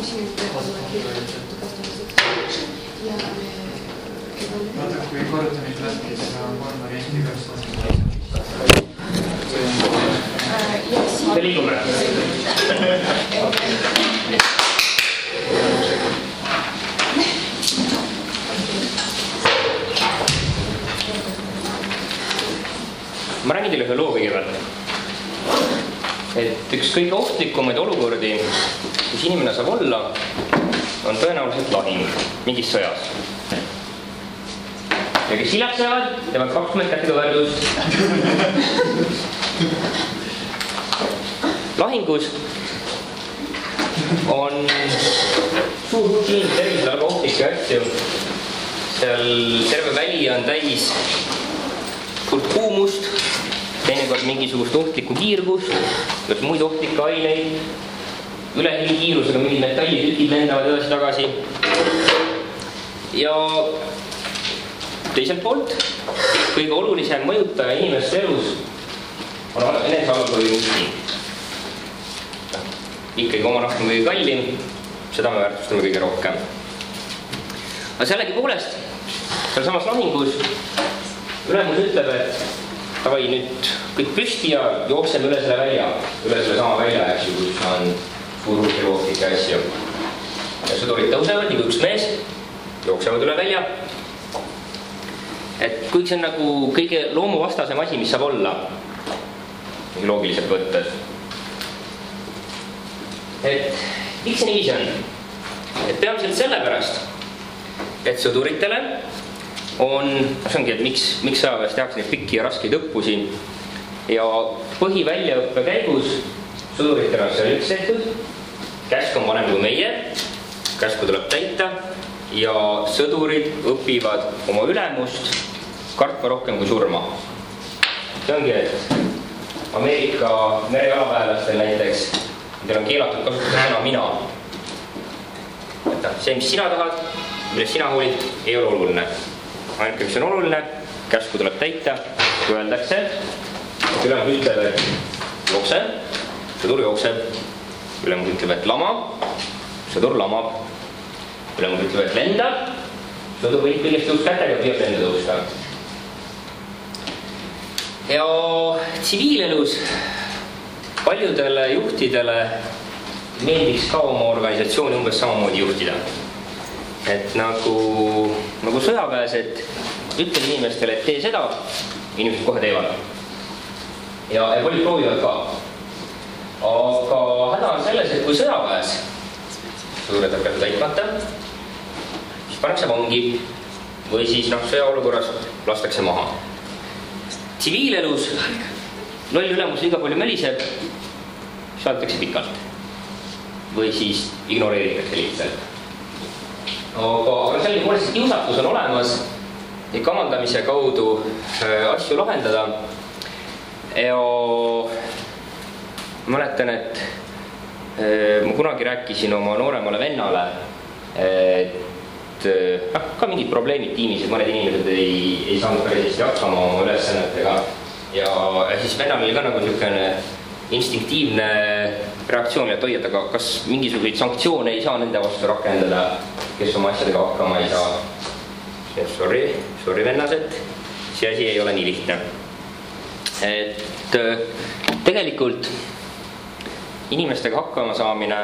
Vaata, kui korrutamis lähtida kolm varianti kas me liigume. Ma räägin teile ühe loo kõigepealt. Et üks kõige ohtlikumaid olukordi, kus inimene saab olla, on tõenäoliselt lahing mingis sõjas. Ja kes hiljaks jäävad, teevad 20 kätte kõverdust. Lahingus on suur hulk inimesed tervisele väga ohtlikke asju. Seal terve väli on täis suurt kuumust, teinekord mingisugust ohtlikku kiirgust, muid ohtlikke aineid, ülehelikiirusega mingid metallitükid lendavad edasi-tagasi. Ja teiselt poolt kõige olulisem mõjutaja inimeste elus on enesealkoholi instinkt. Ikkagi oma nahk on kõige kallim, seda me väärtustame kõige rohkem. Aga sellegi poolest, seal samas lahingus ülemus ütleb, et tavai nüüd kõik püsti ja jookseme üle selle välja, üle selle sama välja, kus on suur hulk ohtlikke asju. Ja sõdurid tõusevad, nagu üks mees, jooksevad üle välja. Et kuigi see on nagu kõige loomuvastasem asi, mis saab olla, loogiliselt võttes. Et miks see niiviisi on? Et peamiselt sellepärast, et sõduritele on, see ongi, et miks sõjaväes tehakse neid pikki ja raskeid õppusi ja põhiväljaõppe käigus sõduritele on selgeks tehtud, käsk on vanem kui meie, käsku tuleb täita ja sõdurid õpivad oma ülemust kartma rohkem kui surma. See ongi, et Ameerika merejalaväelastel näiteks teil on keelatud kasutada sõna mina. See, mis sina tahad, millest sina hoolid, ei ole oluline. Ainuke, mis on oluline, käsku tuleb täita, kui öeldakse, et ülemus ütleb, et jookse, sõdur jookseb, ülemus ütleb, et lama, sõdur lamab, ülemus ütleb, et lendab, sõdur võib kõigest tõus kätega ja püüab lenda tõusta. Ja tsiviilelus paljudele juhtidele meeldiks ka oma organisatsiooni umbes samamoodi juhtida. Et nagu sõjaväes, et ütlen inimestele, et tee seda, inimesed kohe teevad. Ja paljud proovivad ka. Aga häda on selles, et kui sõjaväes sõdurid hakata täitmata, siis pannakse vangi või siis sõjaolukorras lastakse maha. Tsiviilelus loll ülemus liiga palju möliseb, saadetakse pikalt või siis ignoreeritakse lihtsalt. Aga selline poolest kiusatus on olemas ja kamandamise kaudu asju lahendada. Ja mäletan, et ma kunagi rääkisin oma nooremale vennale, et ka mingid probleemid tiimis, et mõned inimesed ei saanud päris hästi hakkama oma ülesannetega. Ja siis vennal oli ka nagu niisugune instinktiivne reaktsioon, et hoiad, aga kas mingisuguseid sanktsioone ei saa nende vastu rakendada, kes oma asjadega hakkama ei saa. Sorry vennased, see asi ei ole nii lihtne. Et tegelikult inimestega hakkama saamine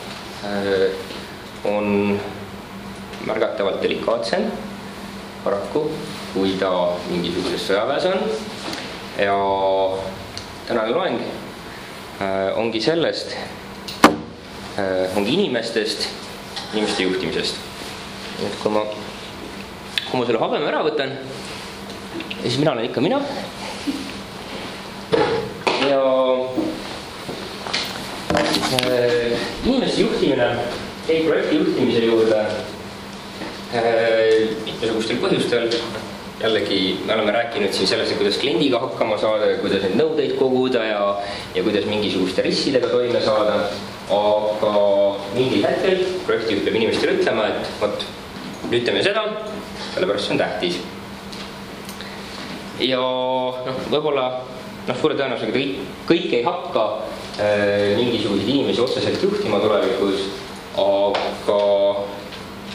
on märgatavalt delikaatsem paraku, kui ta mingisuguses sõjaväes on. Ja tänane loeng ongi sellest, ongi inimestest, inimeste juhtimisest. Et kui ma selle habeme ära võtan, siis mina olen ikka mina. Ja inimeste juhtimine, projekti juhtimise juurde mitmesugustel põhjustel. Jällegi me oleme rääkinud siin sellest, kuidas kliendiga hakkama saada ja kuidas neid nõudeid koguda ja kuidas mingisuguste rissidega toime saada. Aga mingil hetkel projektijuht peab inimestele ütlema, et võt, nüüd teeme seda, sellepärast see on tähtis. Ja võib-olla suure tõenäosusega kõik ei hakka mingisuguseid inimesi otseselt juhtima tulevikus, aga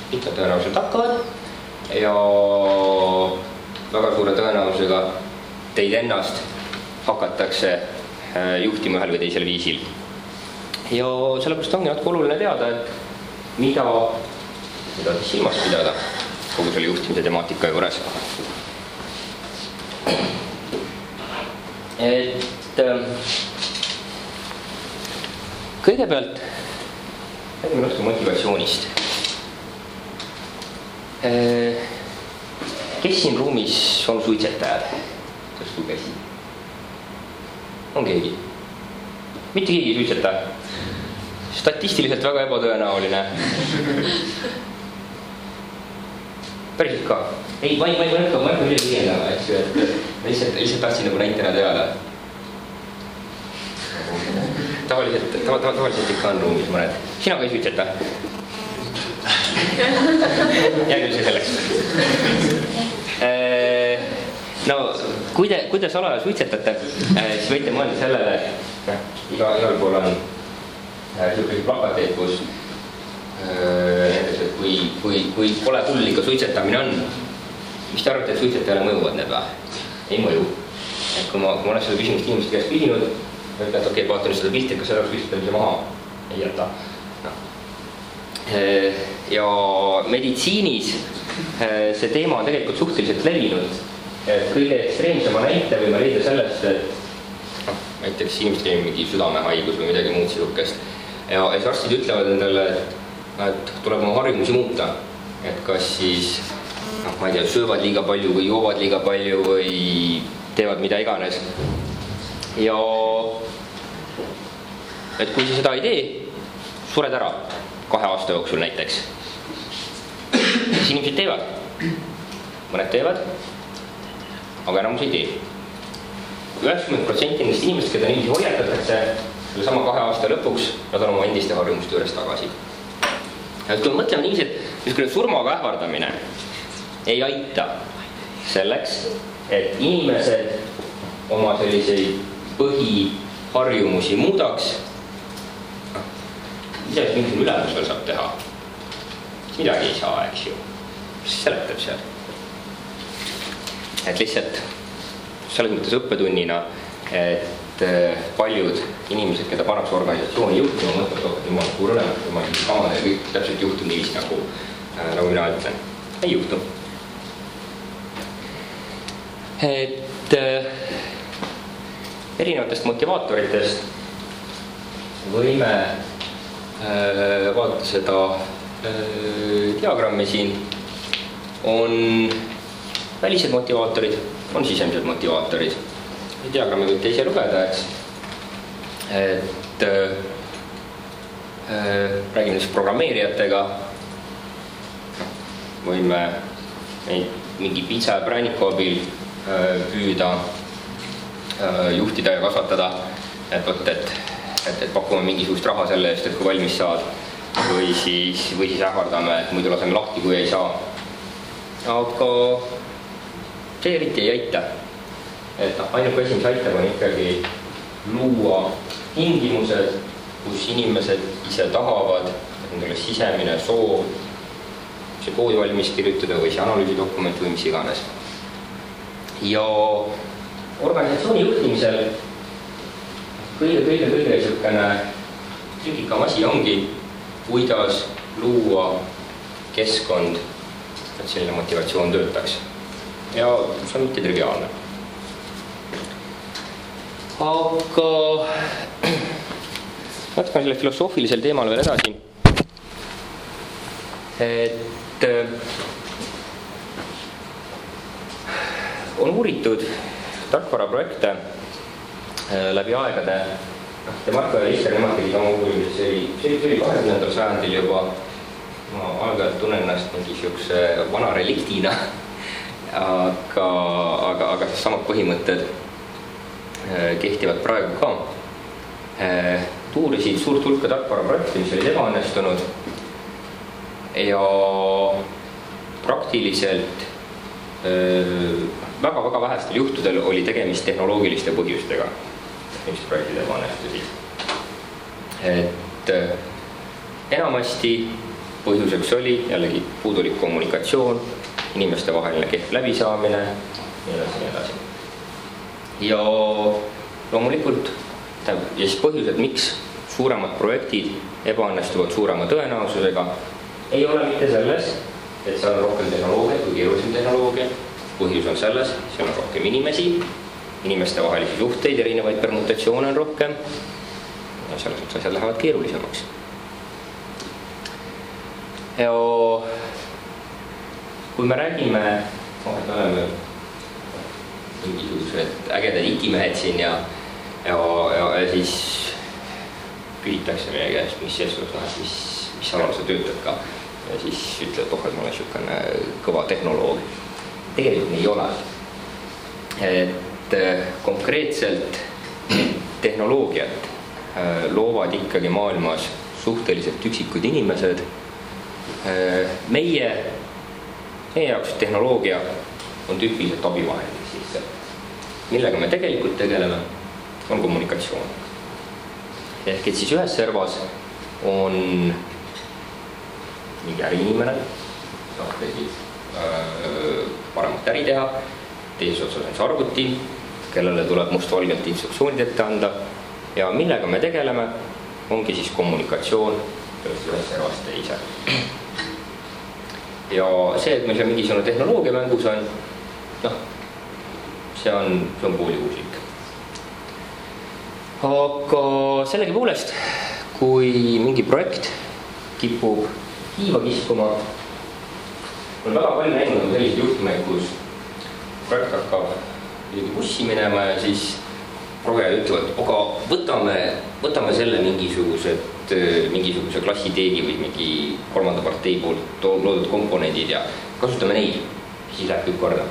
mitmed tõenäoliselt hakkavad ja väga suure tõenäosusega teid ennast hakatakse juhtima ühel või teisel viisil. Ja sellepärast ongi natuke oluline teada, et mida silmas pidada kogu selle juhtimise temaatika juures. Et kõigepealt räägime natuke motivatsioonist. Kes siin ruumis on suitsetajad? Tõstu käsi. On keegi? Mitte keegi suitseta. Statistiliselt väga ebatõenäoline. Päriselt ka. Ei, ma ei mõelda midagi liiendama, et lihtsalt tahtsin nagu näitena teada. Tavaliselt ikka on ruumis mõned. Sina ka ei suitseta? Jää küll see selleks. No, kui te salaja suitsetate, siis võite mõelda sellele, igal pool on selliseid plakateid, kus näiteks, et kui pole hull ikka suitsetamine on, mis te arvate, et suitsetajale mõjuvad need või? Ei mõju. Et kui ma olen seda küsimust inimeste käest küsinud, et okei, vaatan seda pilti, kas seda suitsetamise maha ei jäta. Ja meditsiinis see teema on tegelikult suhteliselt levinud. Kõige ekstreemsema näite võime leida sellest, et näiteks inimesed käib mingi südamehaigus või midagi muud sihukest. Ja arstid ütlevad endale, et tuleb oma harjumusi muuta. Et kas siis, ma ei tea, söövad liiga palju või joovad liiga palju või teevad mida iganes. Ja et kui sa seda ei tee, sured ära 2 aasta jooksul näiteks. Siis inimesed teevad. Mõned teevad, aga enamus ei tee. 90% nendest inimesed, keda niimoodi hoiatatakse, selle sama 2 aasta lõpuks, nad on oma endiste harjumuste juures tagasi. Ja kui mõtleme inimesed, niisugune surmaga ähvardamine ei aita selleks, et inimesed oma selliseid põhiharjumusi muudaks. Isegi mingi ülemus veel saab teha. Midagi ei saa, eks ju. Mis seletab seal? Et lihtsalt selles mõttes õppetunnina, et paljud inimesed, keda pannakse organisatsiooni juhtima, mõtlevad, et jumal kurlemat, jumal kamad ja kõik täpselt juhtub nii vist nagu mina ütlen. Ei juhtu. Et erinevatest motivaatoritest võime vaadata seda diagrammi siin. On välised motivaatorid, on sisemised motivaatorid. Diagrammi võite ise lugeda, eks. Et räägime siis programmeerijatega. Võime mingi pitsa ja prääniku abil püüda juhtida ja kasvatada, et pakume mingisugust raha selle eest, et kui valmis saad, või siis ähvardame, et muidu laseme lahti, kui ei saa. Aga see eriti ei aita. Et ainuke asi, mis aitab, on ikkagi luua tingimused, kus inimesed ise tahavad, et nendele sisemine soov see koodi valmis kirjutada või see analüüsidokument või mis iganes. Ja organisatsiooni juhtimisel kõige niisugune trikikam asi ongi, kuidas luua keskkond, et selline motivatsioon töötaks. Ja see on mitte triviaalne. Aga jätkan selle filosoofilisel teemal veel edasi. Et on uuritud tarkvaraprojekte läbi aegade. Marko ja Lister, nemad tegid oma uurimisest, see oli 20. sajandil juba. Ma algajalt tunnen ennast mingi siukse vana reliktina, aga samad põhimõtted kehtivad praegu ka. Uurisid suurt hulka tarkvaraprojekte, mis olid ebaõnnestunud ja praktiliselt väga vähestel juhtudel oli tegemist tehnoloogiliste põhjustega, mis projektid ebaõnnestusid. Et enamasti põhjuseks oli jällegi puudulik kommunikatsioon, inimeste vaheline kehv läbisaamine ja nii edasi. Ja loomulikult ja siis põhjused, miks suuremad projektid ebaõnnestuvad suurema tõenäosusega, ei ole mitte selles, et seal on rohkem tehnoloogia kui keerulisem tehnoloogia. Põhjus on selles, seal on rohkem inimesi, inimeste vahelisi suhteid, erinevaid permutatsioone on rohkem ja selles mõttes asjad lähevad keerulisemaks. Ja kui me räägime, et me oleme mingisugused ägedad ikimehed siin ja siis küsitakse meie käest, mis selles, mis alal sa töötad ka ja siis ütled, et ma olen niisugune kõva tehnoloog. Tegelikult ei ole. Et konkreetselt tehnoloogiat loovad ikkagi maailmas suhteliselt üksikud inimesed. Meie jaoks tehnoloogia on tüüpiliselt abivahendiks lihtsalt. Millega me tegelikult tegeleme, on kommunikatsioon. Ehk et siis ühes servas on mingi äriinimene, paremat äri teha, teises otsas on see arvuti, kellele tuleb mustvalgelt instruktsioonid ette anda ja millega me tegeleme, ongi siis kommunikatsioon ühes servas teise. Ja see, et meil seal mingisugune tehnoloogia mängus on, see on poolihuuslik. Aga sellegi poolest, kui mingi projekt kipub kiiva kiskuma, on väga palju näinud selliseid juhtumeid, kus projekt hakkab bussi minema ja siis progejad ütlevad, aga võtame selle mingisuguse klassiteegi või mingi kolmanda partei poolt loodud komponendid ja kasutame neid, siis läheb kõik korda.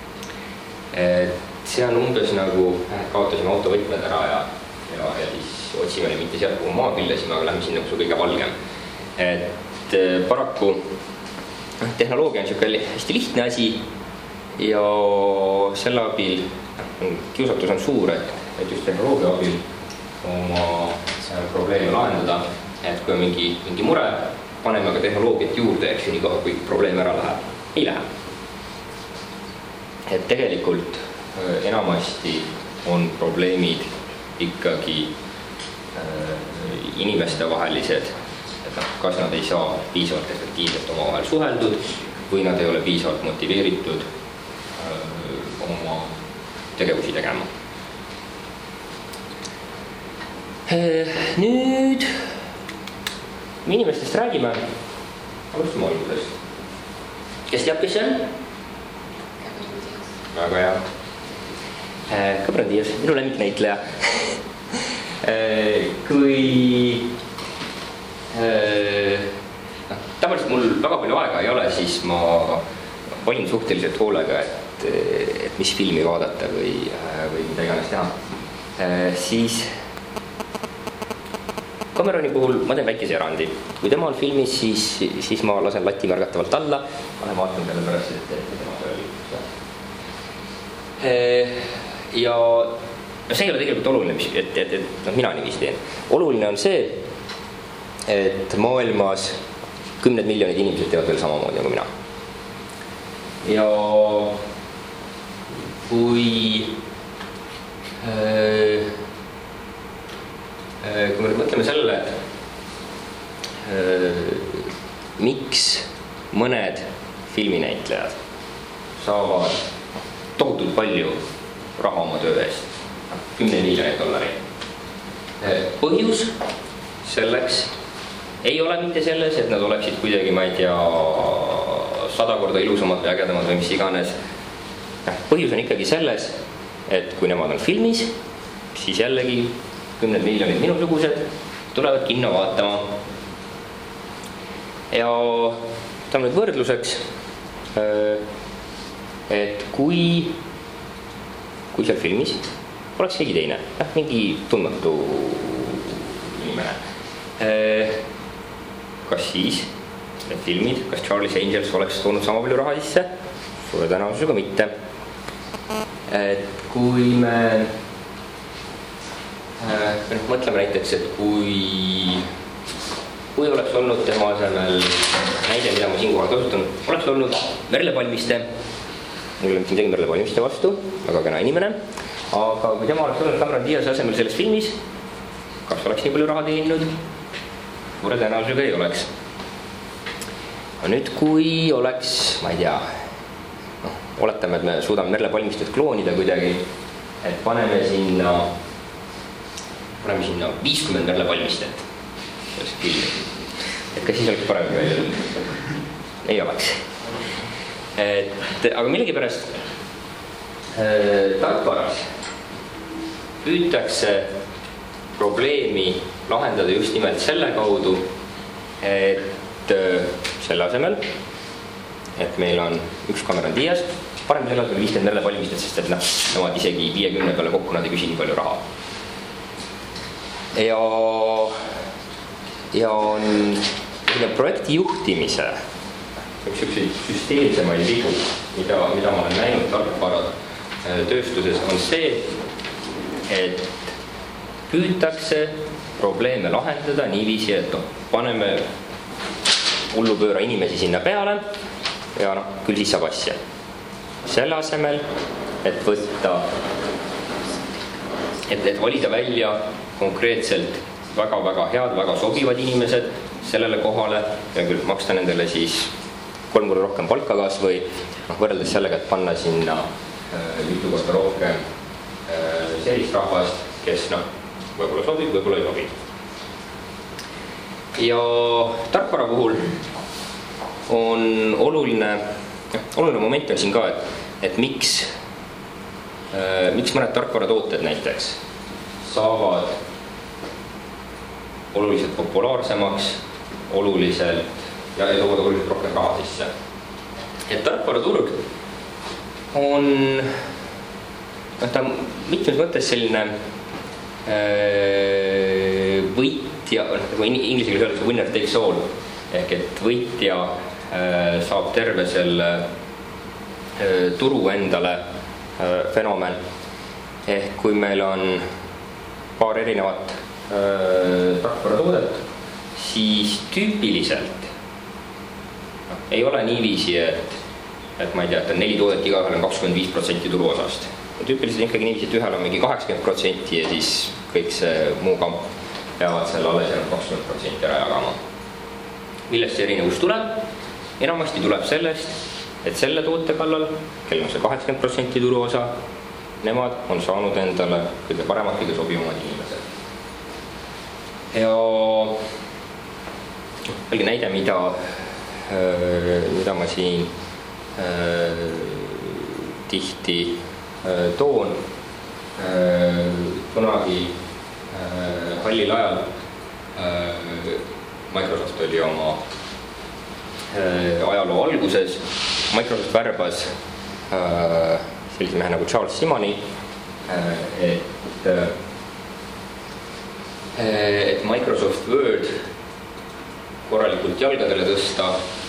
See on umbes nagu kaotasime autovõtmed ära ja siis otsime mitte sealt, kuhu maa küllasime, aga lähme sinna, kus on kõige valgem. Et paraku tehnoloogia on niisugune hästi lihtne asi ja selle abil kiusatus on suur, et just tehnoloogia abil oma probleeme lahendada, et kui on mingi mure, paneme ka tehnoloogiat juurde, eks ju, nii kohe, kui probleem ära läheb. Ei lähe. Et tegelikult enamasti on probleemid ikkagi inimeste vahelised, et kas nad ei saa piisavalt efektiivselt oma vahel suheldud või nad ei ole piisavalt motiveeritud oma tegevusi tegema. Nüüd inimestest räägime, alustame algusest. Kes teab, kes see on? Väga hea. Cameron Diaz, minu lemmiknäitleja. Tavaliselt mul väga palju aega ei ole, siis ma valin suhteliselt hoolega, et mis filmi vaadata või mida iganes teha. Siis Cameroni puhul ma teen väikese erandi. Kui tema on filmis, siis ma lasen lati märgatavalt alla. Ma olen vaatan selle pärast, et tema oli. Ja see ei ole tegelikult oluline, et mina niiviisi teen. Oluline on see, et maailmas 10 miljonid inimesed teevad veel samamoodi nagu mina. Ja kui me mõtleme sellele, et miks mõned filminäitlejad saavad tohutult palju raha oma töö eest, 10 miljonit dollareid. Põhjus selleks ei ole mitte selles, et nad oleksid kuidagi, ma ei tea, 100 korda ilusamad või ägedamad või mis iganes. Põhjus on ikkagi selles, et kui nemad on filmis, siis jällegi 10 miljonid minusugused tulevad kinno vaatama. Ja ta on nüüd võrdluseks, et kui seal filmis oleks keegi teine, mingi tundmatu inimene, kas siis need filmid, kas Charlie's Angels oleks toonud sama palju raha sisse? Suure tõenäosusega mitte. Et kui me mõtleme näiteks, et kui oleks olnud tema asemel näide, mida ma siinkohal kasutan, oleks olnud Merle Palmiste. Mul ei ole mitte midagi Merle Palmiste vastu, väga kena inimene. Aga kui tema oleks olnud Cameron Diaz'e asemel selles filmis, kas oleks nii palju raha teeninud? Suure tõenäosusega ei oleks. Nüüd, kui oleks, ma ei tea, oletame, et me suudame Merle Palmistet kloonida kuidagi, et paneme sinna 50 Merle Palmistet. Et kas siis oleks parem välja? Ei oleks. Aga millegipärast tarkvaras püütakse probleemi lahendada just nimelt selle kaudu, et selle asemel, et meil on üks Cameron Diaz, parem selle asemel 50 Merle Palmistet, sest et nemad isegi 50 peale kokku nad ei küsi nii palju raha. Ja on projekti juhtimise üks süsteemsemaid vigu, mida ma olen näinud tarkvara tööstuses, on see, et püütakse probleeme lahendada niiviisi, et paneme hullupööra inimesi sinna peale ja küll siis saab asja. Selle asemel, et võtta, et valida välja konkreetselt väga-väga head, väga sobivad inimesed sellele kohale ja küll maksta nendele siis 3 korda rohkem palka kas või võrreldes sellega, et panna sinna mitu korda rohkem sellist rahvast, kes võib-olla sobib, võib-olla ei sobi. Ja tarkvara puhul on oluline moment on siin ka, et miks mõned tarkvaratooted näiteks saavad oluliselt populaarsemaks, ja toovad oluliselt rohkem raha sisse. Et tarkvaraturg on ta mitmes mõttes selline võitja, nagu inglise keeles öeldakse winner takes all, ehk et võitja saab terve selle turu endale fenomen. Ehk kui meil on paar erinevat tarkvaratoodet, siis tüüpiliselt ei ole niiviisi, et ma ei tea, et on 4 toodet, igahel on 25% turuosast. Tüüpiliselt ikkagi niiviisi, et ühel on mingi 80% ja siis kõik see muu kamp peavad selle alles 20% ära jagama. Millest see erinevus tuleb? Enamasti tuleb sellest, et selle toote kallal, kellel on see 80% turuosa, nemad on saanud endale kõige paremad, kõige sobivamad inimesed. Ja olgi näide, mida ma siin tihti toon. Kunagi hallil ajal Microsoft oli oma ajaloo alguses. Microsoft värbas sellise mehe nagu Charles Simoni, et Microsoft Word korralikult jalgadele tõsta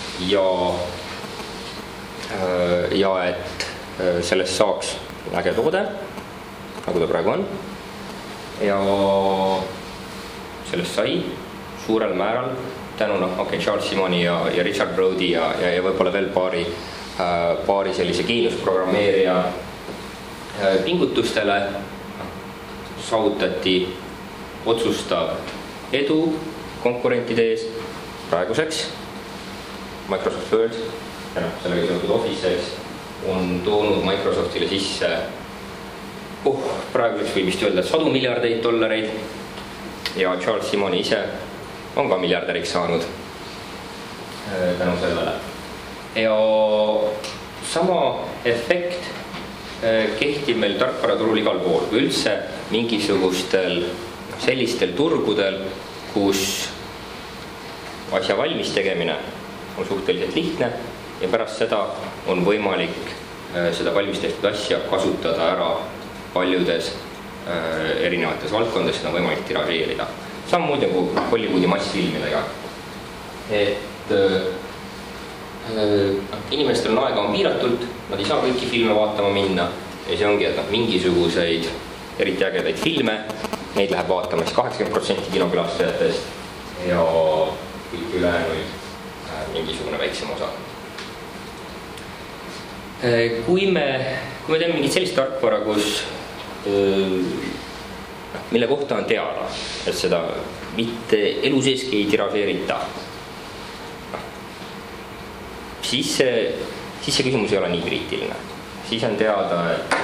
ja et sellest saaks äge toode, nagu ta praegu on. Ja sellest sai suurel määral tänu Charles Simoni ja Richard Brody ja võib-olla veel paari sellise geeniusprogrammeerija pingutustele saavutati otsustav edu konkurentide ees praeguseks. Microsoft Word ja sellega seotud Office'eks on toonud Microsoftile sisse praeguseks võib vist öelda $100 miljardeid ja Charles Simoni ise on ka miljardäriks saanud tänu sellele. Ja sama efekt kehtib meil tarkvaraturul igal pool, kui üldse mingisugustel sellistel turgudel, kus asja valmis tegemine on suhteliselt lihtne ja pärast seda on võimalik seda valmis tehtud asja kasutada ära paljudes erinevates valdkondades, seda on võimalik tiražeerida. Samamoodi nagu Hollywoodi massfilmidega. Et inimestel on aega on piiratult, nad ei saa kõiki filme vaatama minna ja see ongi, et mingisuguseid eriti ägedaid filme, neid läheb vaatama siis 80% kinokülastajatest ja kõik ülejäänuid mingisugune mingisugune väiksem osa. Kui me teeme mingit sellist tarkvara, mille kohta on teada, et seda mitte elu seeski ei tiražeerita, siis see küsimus ei ole nii kriitiline. Siis on teada, et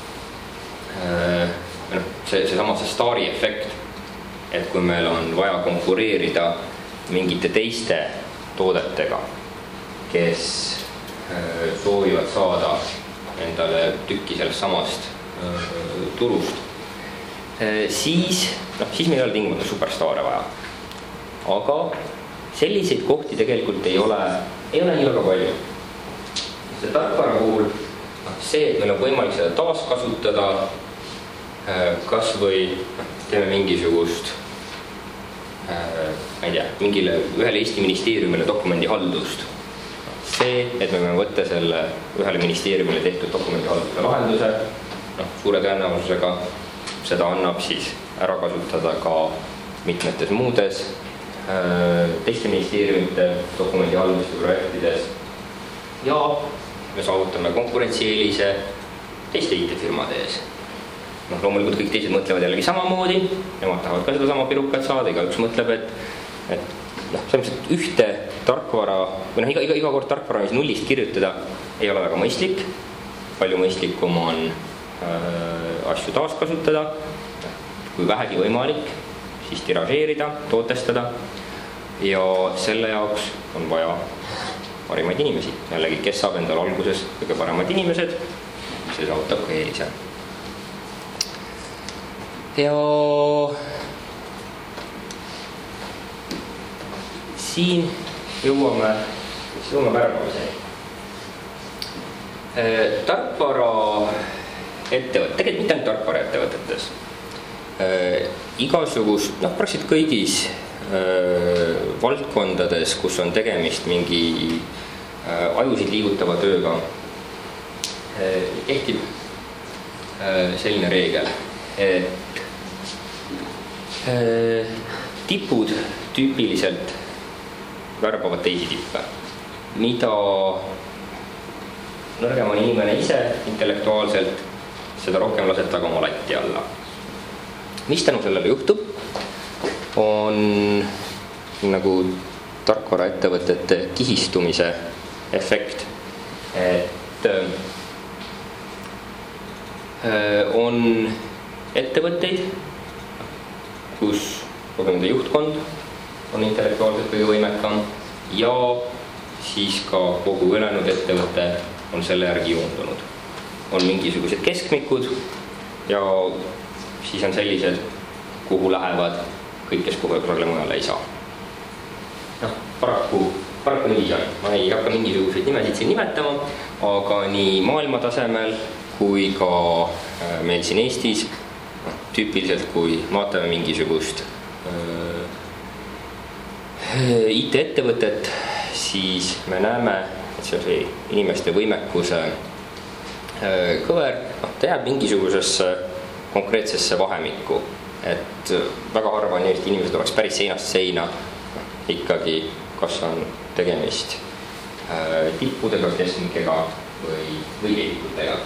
see staari efekt, et kui meil on vaja konkureerida mingite teiste toodetega, kes soovivad saada endale tükki sellest samast turust, siis meil ei ole tingimata superstaare vaja. Aga selliseid kohti tegelikult ei ole nii väga palju. See tarkvara puhul see, et meil on võimalik seda taaskasutada, kas või teeme mingisugust, ma ei tea, ühele Eesti ministeeriumile dokumendihaldust. See, et me võime võtta selle ühele ministeeriumile tehtud dokumendihalduse lahenduse, suure tõenäosusega seda annab siis ära kasutada ka mitmetes muudes teiste ministeeriumite dokumendihalduse projektides ja me saavutame konkurentsieelise teiste IT-firmade ees. Loomulikult kõik teised mõtlevad jällegi samamoodi, nemad tahavad ka seda sama pirukat saada, igaüks mõtleb, et sellist ühte tarkvara, või iga kord tarkvara, mis nullist kirjutada, ei ole väga mõistlik. Palju mõistlikum on asju taaskasutada, kui vähegi võimalik, siis tiražeerida, tootestada ja selle jaoks on vaja parimaid inimesi. Jällegi, kes saab endal alguses kõige paremad inimesed, see saavutab ka eelise. Ja siin jõuame värbamiseni. Tarkvara ettevõtted, tegelikult mitte ainult tarkvara ettevõtetes, igasugust, praktiliselt kõigis valdkondades, kus on tegemist mingi ajusid liigutava tööga, kehtib selline reegel, et tipud tüüpiliselt värbavad teisi tippe, mida nõrgem on inimene ise intellektuaalselt, seda rohkem laseb taga oma latti alla. Mis tänu sellele juhtub, on nagu tarkvaraettevõtete kihistumise efekt, et on ettevõtteid, kus nende juhtkond on intellektuaalselt kõige võimekam ja siis ka kogu ülejäänud ettevõte on selle järgi joondunud. On mingisugused keskmikud ja siis on sellised, kuhu lähevad kõik, kes kusagile mujale ei saa. Paraku nii on. Ma ei hakka mingisuguseid nimesid siin nimetama, aga nii maailma tasemel kui ka meil siin Eestis tüüpiliselt, kui vaatame mingisugust IT-ettevõtet, siis me näeme, et see inimeste võimekuse kõver, ta jääb mingisugusesse konkreetsesse vahemikku, et väga harva inimesed oleks päris seinast seina ikkagi, kas on tegemist tippudega, keskmikega või leedikutega.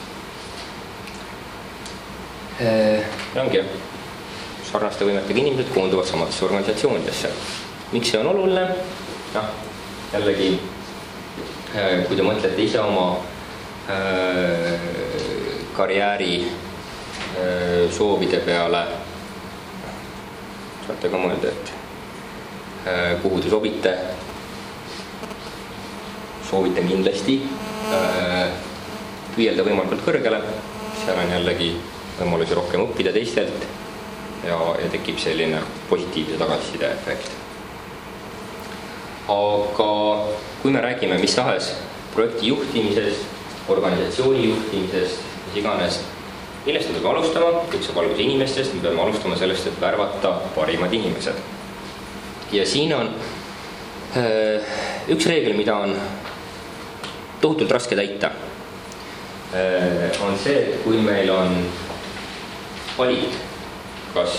Ongi, sarnaste võimetega inimesed koonduvad samadesse organisatsioonidesse. Miks see on oluline? Jällegi, kui te mõtlete ise oma karjääri soovide peale, saate ka mõelda, et kuhu te sobite. Soovitan kindlasti püüelda võimalikult kõrgele, seal on jällegi võimalusi rohkem õppida teistelt ja tekib selline positiivse tagasiside efekt. Aga kui me räägime mis tahes projekti juhtimisest, organisatsiooni juhtimisest, mis iganes, millest me peame alustama, kõik saab alguse inimestest, me peame alustama sellest, et värvata parimad inimesed. Ja siin on üks reegel, mida on tohutult raske täita, on see, et kui meil on valik, kas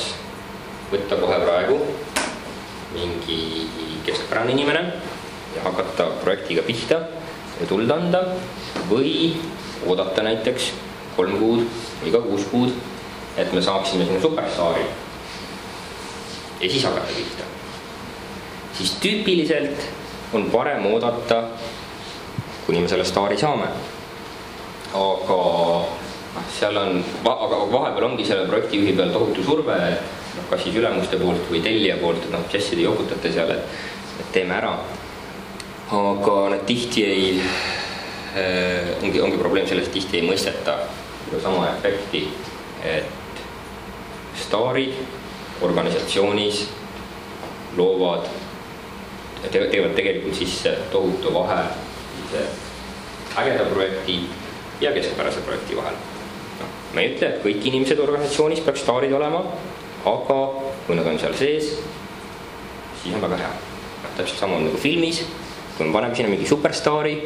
võtta kohe praegu mingi keskpärane inimene ja hakata projektiga pihta ja tuld anda või oodata näiteks 3 kuud või ka 6 kuud, et me saaksime sinna superstaari ja siis hakata pihta. Siis tüüpiliselt on parem oodata, kuni me selle staari saame. Aga seal on, vahepeal ongi selle projektijuhi peal tohutu surve, kas siis ülemuste poolt või tellija poolt, et džässide jokutate seal, et teeme ära. Aga need tihti ongi probleem selles, tihti ei mõisteta sama efekti, et staarid organisatsioonis loovad, teevad tegelikult sisse tohutu vahe ägeda projekti ja keskpärase projekti vahel. Ma ei ütle, et kõik inimesed organisatsioonis peaks staarid olema, aga kui nad on seal sees, siis on väga hea. Täpselt sama on nagu filmis, kui me paneme sinna mingi superstaari,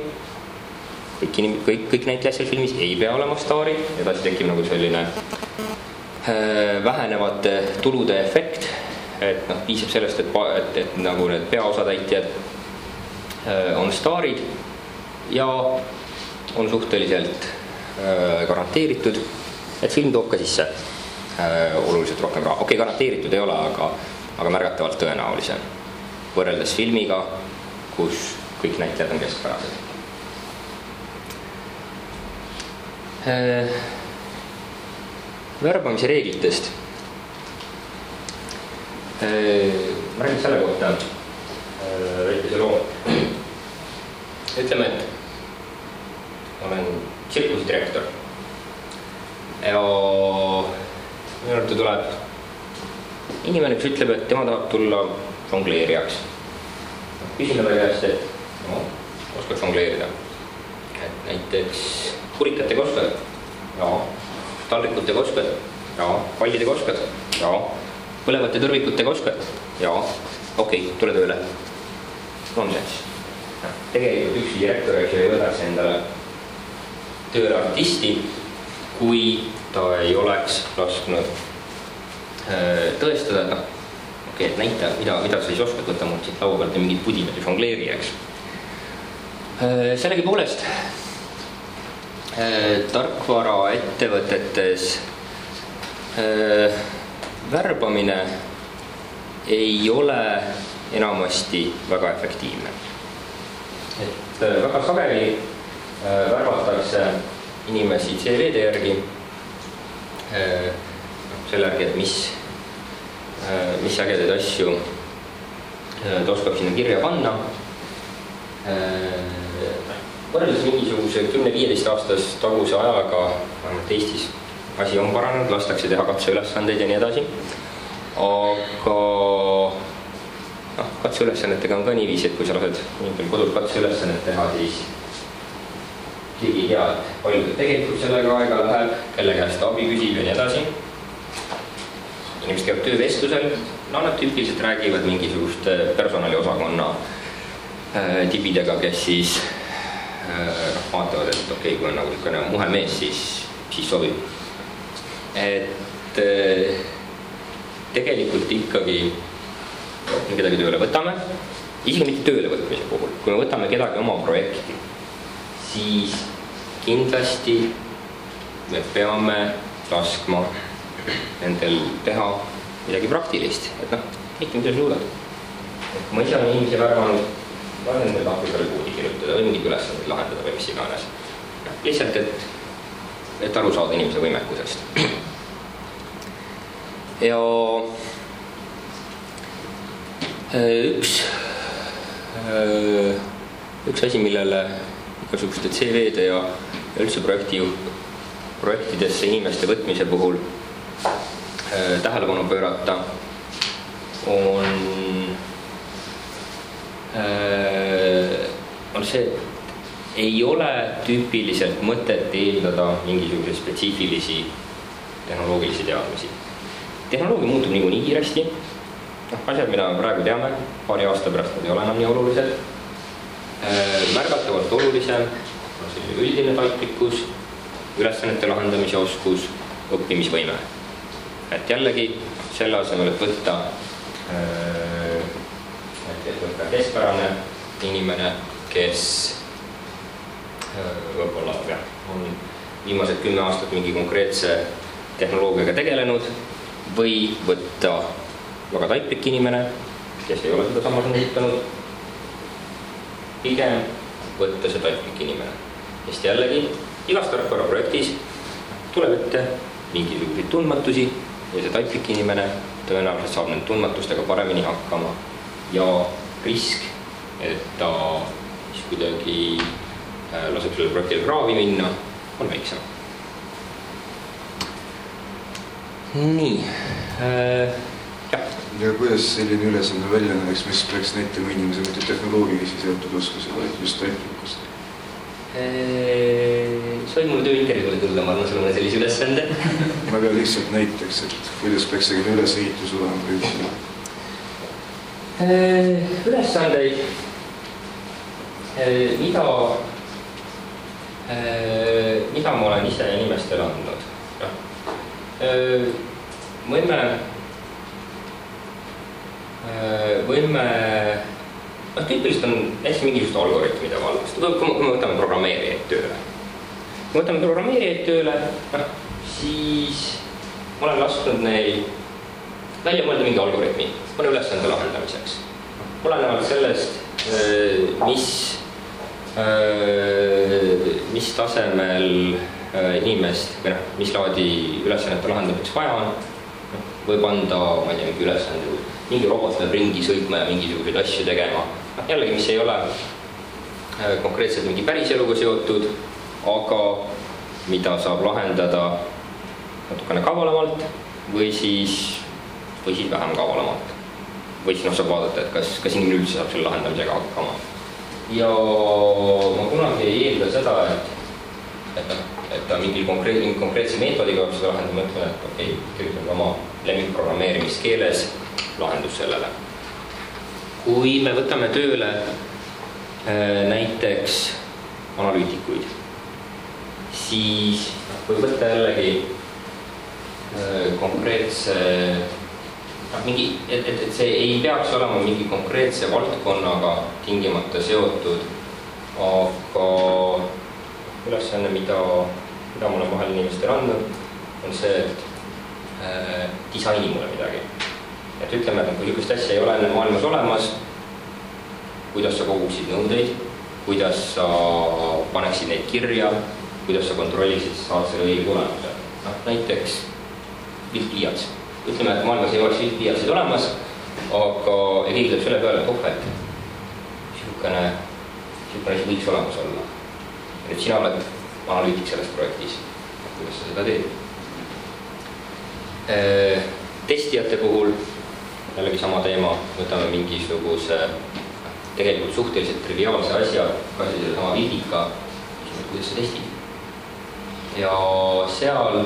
kõik näitlejad seal filmis ei pea olema staarid, edasi tekib nagu selline vähenevate tulude efekt, et piisab sellest, et nagu need peaosatäitjad on staarid ja on suhteliselt garanteeritud, et film toob ka sisse oluliselt rohkem raha. Okei, garanteeritud ei ole, aga märgatavalt tõenäolisem võrreldes filmiga, kus kõik näitlejad on keskpärased. Värbamise reeglitest. Ma räägin selle kohta väikese loo. Ütleme, et olen tsirkusdirektor ja minu arvates tuleb inimene, kes ütleb, et tema tahab tulla žongleerijaks. Küsin ta käest, et oskad žongleerida. Et näiteks kurikatega oskad? Jaa. Taldrikutega oskad? Jaa. Pallidega oskad? Jaa. Põlevate tõrvikutega oskad? Jaa. Okei, tule tööle. Nonsens. Tegelikult üks direktor ei võtaks endale tööle artisti, kui ta ei oleks lasknud tõestada, et et näita, mida sa siis oskad, võtta mult siit laua pealt ja mingid pudimad ja žongleeri, eks. Sellegi poolest tarkvara ettevõtetes värbamine ei ole enamasti väga efektiivne. Et väga sageli värvatakse inimesi CV-de järgi, selle järgi, et mis ägedaid asju ta oskab sinna kirja panna. Võrreldes mingisuguse 10-15 aastas taguse ajaga, et Eestis asi on paranenud, lastakse teha katseülesandeid ja nii edasi. Aga katseülesannetega on ka niiviisi, et kui sa lased inimesel kodus katseülesannet teha, siis keegi ei tea, et palju tegelikult sellega aega läheb, kelle käest abi küsib ja nii edasi. Inimesed käivad töövestlusel, nad tüüpiliselt räägivad mingisuguste personaliosakonna tibidega, kes siis vaatavad, et okei, kui on nagu niisugune muhe mees, siis sobib. Et tegelikult ikkagi kedagi tööle võtame, isegi mitte tööle võtmise puhul. Kui me võtame kedagi oma projekti, siis kindlasti me peame laskma nendel teha midagi praktilist. Et mitte mida suudad. Et ma ise olen inimesi värvanud, ma olen nendel tahvlikale koodi kirjutada või mingid ülesanded lahendada või mis iganes. Lihtsalt, et aru saada inimese võimekusest. Ja üks asi, millele igasuguste CV-de ja üldse projektidesse inimeste võtmise puhul tähelepanu pöörata on see, et ei ole tüüpiliselt mõtet eeldada mingisuguse spetsiifilisi tehnoloogilisi teadmisi. Tehnoloogia muutub niikuinii kiiresti. Asjad, mida me praegu teame, paari aasta pärast ei ole enam nii olulised. Märgatavalt olulisem on selline üldine taltlikkus, ülesannete lahendamise oskus, õppimisvõime. Et jällegi selle asemel, et võtta keskpärane inimene, kes võib-olla on viimased 10 aastat mingi konkreetse tehnoloogiaga tegelenud, või võtta väga taiplik inimene, kes ei ole seda samas muutanud, pigem võtta see taiplik inimene. Sest jällegi, igas tarkvaraprojektis tuleb ette mingisuguseid tundmatusi ja see taiplik inimene tõenäoliselt saab nende tundmatustega paremini hakkama ja risk, et ta siis kuidagi laseb sellele projektile kraavi minna, on väiksem. Nii, jah. Ja kuidas selline ülesanne välja näeks, mis peaks näitama inimese mitte tehnoloogilisi seotud oskusi, vaid just taiplikust? Sa võid mulle tööintervjuule tulla, ma arvan, sul on sellise ülesande. Ma pean lihtsalt näiteks, et kuidas peaks selline ülesehitus olema või ülesandeid, mida ma olen ise inimestele andnud. Võime tüüpiliselt on hästi mingisugust algoritmide valmist. Kui me võtame programmeerijaid tööle, siis ma olen lasknud neil välja mõelda mingi algoritmi mõne ülesande lahendamiseks. Olenevalt sellest, mis tasemel inimest või mis laadi ülesannete lahendamiseks vaja on, võib anda, ma ei tea, mingi ülesande, mingi robot peab ringi sõitma ja mingisuguseid asju tegema. Jällegi, mis ei ole konkreetselt mingi päriseluga seotud, aga mida saab lahendada natukene kavalamalt või siis vähem kavalamalt. Või siis saab vaadata, et kas inimene üldse saab selle lahendamisega hakkama. Ja ma kunagi ei eelda seda, et ta mingi konkreetse meetodiga peab seda lahendama, mõtlen, et okei, kirjutan oma lemmikprogrammeerimiskeeles lahendus sellele. Kui me võtame tööle näiteks analüütikuid, siis kui võtta jällegi konkreetse et see ei peaks olema mingi konkreetse valdkonnaga tingimata seotud, aga ülesanne, mida ma olen vahel inimestele andnud, on see, et disaini mulle midagi. Et ütleme, et kui niisugust asja ei ole enne maailmas olemas, kuidas sa koguksid nõudeid, kuidas sa paneksid neid kirja, kuidas sa kontrolliksid, saad selle õige tulemuse. Näiteks viltpliiats. Ütleme, et maailmas ei oleks viltpliiatsid olemas, aga keegi teeb selle peale, et niisugune asi võiks olemas olla. Nüüd sina oled analüütik selles projektis. Kuidas sa seda teed? Testijate puhul jällegi sama teema, võtame mingisuguse tegelikult suhteliselt triviaalse asja, kas selle sama vildika, kuidas sa testid. Ja seal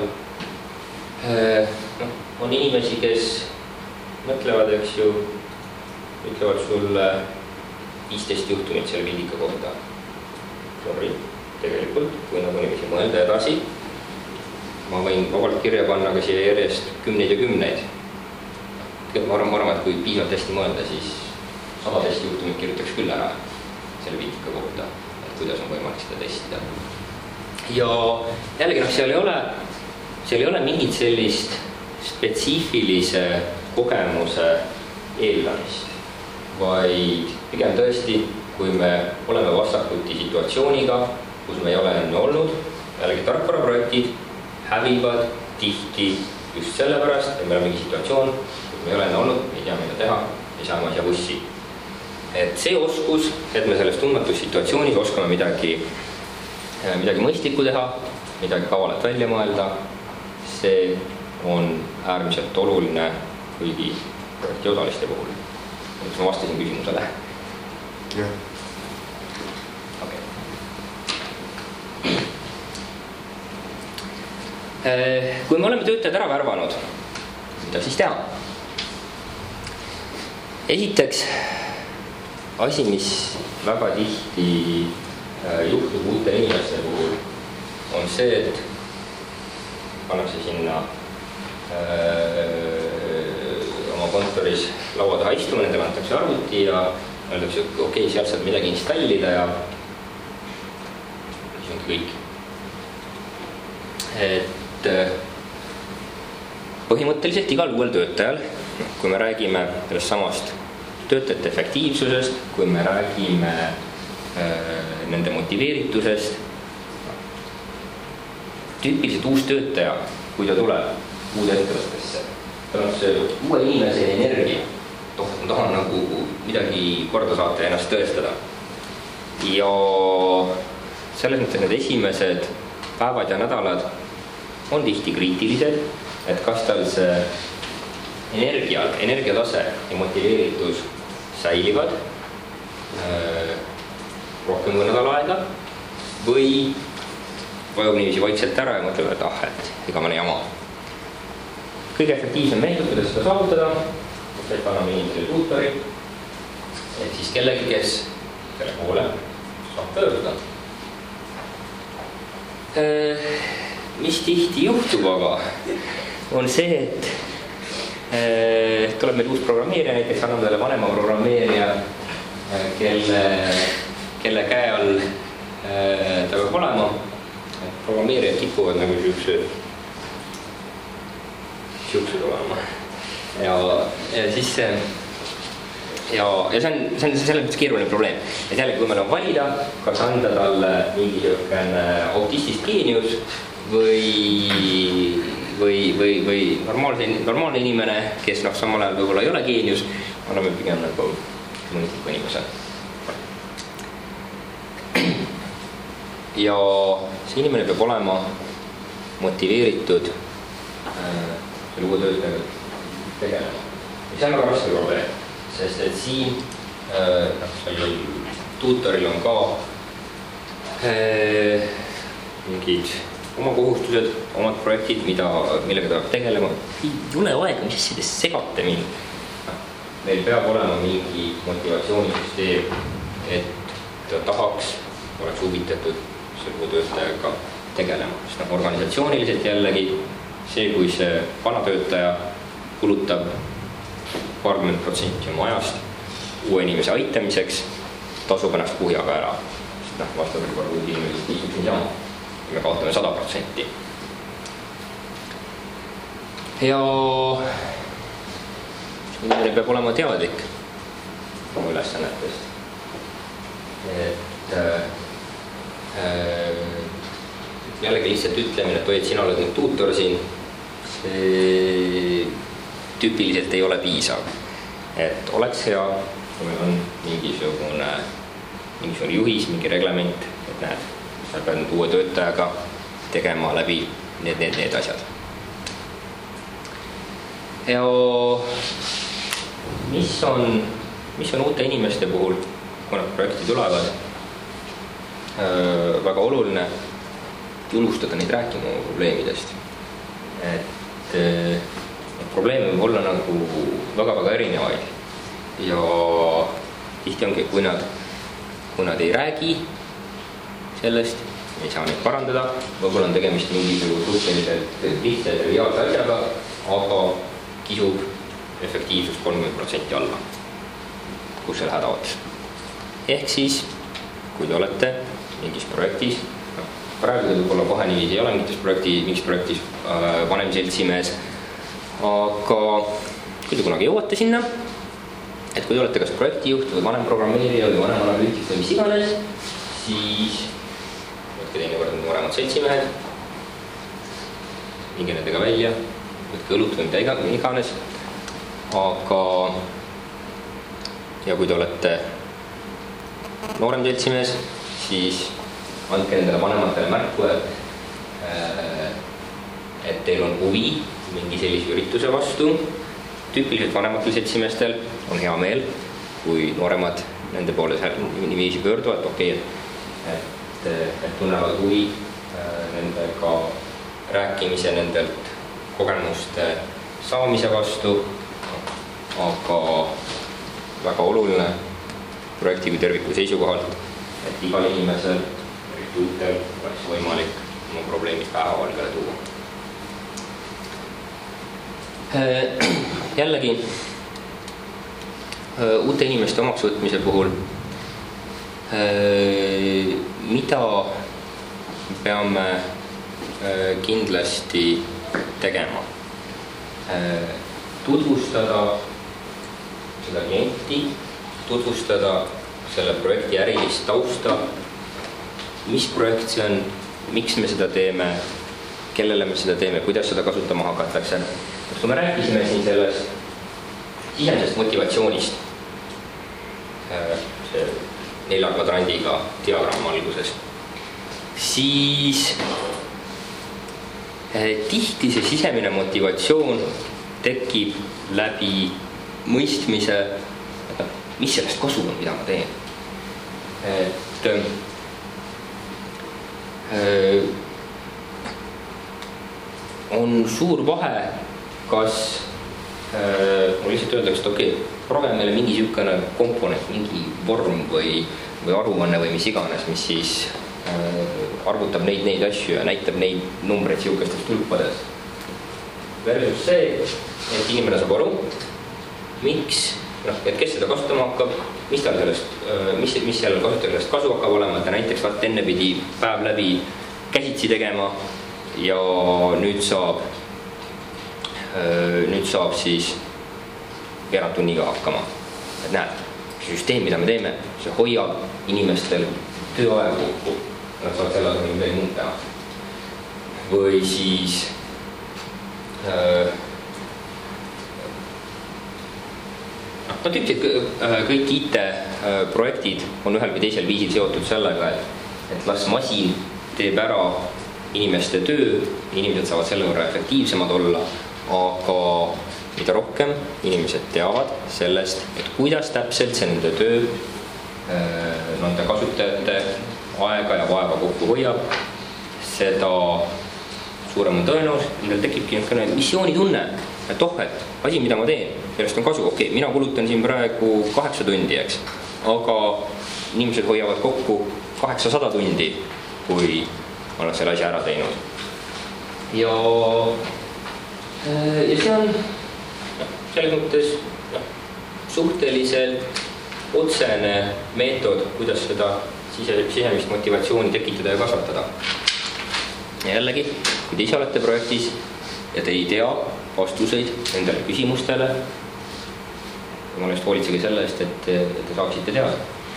on inimesi, kes mõtlevad, eks ju, ütlevad sulle 15 juhtumit selle vildika kohta. Sorry, tegelikult, kui nagu niiviisi mõelda edasi, ma võin vabalt kirja panna ka siia järjest kümneid ja kümneid. Ma arvan, et kui piisavalt hästi mõelda, siis 100 testijuhtumit kirjutaks küll ära selle vildika kohta, et kuidas on võimalik seda testida. Ja jällegi, seal ei ole mingit sellist spetsiifilise kogemuse eeldamist, vaid pigem tõesti, kui me oleme vastakuti situatsiooniga, kus me ei ole enne olnud, jällegi tarkvaraprojektid hävivad tihti just sellepärast, et meil on mingi situatsioon, kus me ei ole enne olnud, ei tea, mida teha, ei saa asja bussi. Et see oskus, et me selles tundmatus situatsioonis oskame midagi mõistlikku teha, midagi kavalat välja mõelda, see on äärmiselt oluline kõigi projekti osaliste puhul. Kas ma vastasin küsimusele? Jah. Kui me oleme töötajad ära värvanud, mida siis teha? Esiteks, asi, mis väga tihti juhtub uute inimeste puhul, on see, et pannakse sinna oma kontoris laua taha istuma, nendele antakse arvuti ja öeldakse, okei, sealt saab midagi installida ja siis ongi kõik. Et põhimõtteliselt igal uuel töötajal, kui me räägime sellest samast töötajate efektiivsusest, kui me räägime nende motiveeritusest, tüüpiliselt uus töötaja, kui ta tuleb uude ettevõttesse, tal on see uue inimese energia, ma tahan nagu midagi korda saata ja ennast tõestada. Ja selles mõttes need esimesed päevad ja nädalad on tihti kriitilised, et kas tal see energiatase ja motiveeritus säilivad rohkem kui nädal aega või vajub niiviisi vaikselt ära ja mõtleb, et et igavene jama. Kõige efektiivsem meetod, kuidas seda saavutada, et anname inimesele tuutori, et siis kellegi, kes selle poole saab pöörduda. Mis tihti juhtub aga, on see, et tuleb meil uus programmeerija, näiteks anname talle vanema programmeerija, kelle käe all ta peab olema. Programmeerijad kipuvad nagu siuksed olema. Ja siis ja see on selles mõttes keeruline probleem. Et jälle, kui meil on valida, kas anda talle mingi autistist geenius või normaalne inimene, kes samal ajal võib-olla ei ole geenius, anname pigem nagu mõnitliku inimese. Ja see inimene peab olema motiveeritud selle uue töötajaga tegelema. Ja see on väga raske probleem, sest et siin tuutoril on ka mingid oma kohustused, omad projektid, millega ta peab tegelema. Ei ole aega, mis asjadest segate mind. Meil peab olema mingi motivatsioonisüsteem, et ta tahaks, oleks huvitatud selle töötajaga tegelema. Sest organisatsiooniliselt jällegi see, kui see vana töötaja kulutab 20% oma ajast uue inimese aitamiseks, tasub ennast kuhjaga ära. Sest vastab juba uue inimesed istud niisama. Me kaotame 100%. Ja inimene peab olema teadlik oma ülesannetest. Et jällegi lihtsalt ütlemine, et sina oled nüüd tuutor siin, tüüpiliselt ei ole piisav. Et oleks hea, kui meil on mingisugune juhis, mingi reglement, et näed, sa pead nüüd uue töötajaga tegema läbi need asjad. Ja mis on uute inimeste puhul, kui nad projekti tulevad, väga oluline julgustada neid rääkima oma probleemidest. Et probleeme võib olla nagu väga-väga erinevaid. Ja tihti ongi, kui nad ei räägi sellest, ei saa neid parandada, võib-olla on tegemist mingisugune suhteliselt lihtsa ja triviaalse asjaga, aga kisub efektiivsus 30% alla, kus see häda ots. Ehk siis, kui te olete mingis projektis, praegu te võib-olla kohe niiviisi ei ole mingis projektis vanem seltsimees, aga kui te kunagi jõuate sinna, et kui te olete kas projektijuht või vanem programmeerija või vanem analüütik või mis iganes, siis võtke teinekord nooremad seltsimehed, minge nendega välja, võtke õlut või mida iganes, aga ja kui te olete noorem seltsimees, siis andke nendele vanematele märku, et teil on huvi mingi sellise ürituse vastu. Tüüpiliselt vanematel seltsimeestel on hea meel, kui nooremad nende poole niiviisi pöörduvad, et tunnevad huvi nendega rääkimise, nendelt kogemuste saamise vastu, aga väga oluline projekti kui terviku seisukohalt, et igal inimesel, eriti uutel, oleks võimalik oma probleemid päevavalgele tuua. Jällegi uute inimeste omaksvõtmise puhul, mida peame kindlasti tegema? Tutvustada seda klienti, tutvustada selle projekti ärilist tausta, mis projekt see on, miks me seda teeme, kellele me seda teeme, kuidas seda kasutama hakatakse. Kui me rääkisime siin sellest sisemisest motivatsioonist, see 4 kvadrandiga diagramm alguses, siis tihti see sisemine motivatsioon tekib läbi mõistmise, mis sellest kasu on, mida ma teen. On suur vahe, kas mul lihtsalt öeldakse, et okei, proove meile mingi sükene komponent, mingi vorm või aruanne või mis iganes, mis siis arvutab neid asju ja näitab neid numbreid siukestes tulpades. Versus see, et inimene saab aru, miks, et kes seda kasutama hakkab, mis sellel kasutajal kasu hakkab olema, et ta näiteks enne pidi päev läbi käsitsi tegema ja nüüd saab siis veerand tunniga hakkama. Et näed, süsteem, mida me teeme, see hoiab inimestel tööaega kokku. Nad saavad selle asemel midagi muud teha. Või siis kõik IT-projektid on ühel või teisel viisil seotud sellega, et las masin teeb ära inimeste töö, inimesed saavad selle võrra efektiivsemad olla, aga mida rohkem inimesed teavad sellest, et kuidas täpselt see nende töö nende kasutajate aega ja vaeva kokku hoiab, seda suurem on tõenäosus, millel tekibki missioonitunne, et et asi, mida ma teen, sellest on kasu. Okei, mina kulutan siin praegu 8 tundi, eks, aga inimesed hoiavad kokku 800 tundi, kui ma olen selle asja ära teinud. Ja see on selles mõttes suhteliselt otsene meetod, kuidas seda sisemist motivatsiooni tekitada ja kasvatada. Ja jällegi, kui te ise olete projektis ja te ei tea vastuseid nendele küsimustele, ma just hoolitsegi selle eest, et te saaksite teada.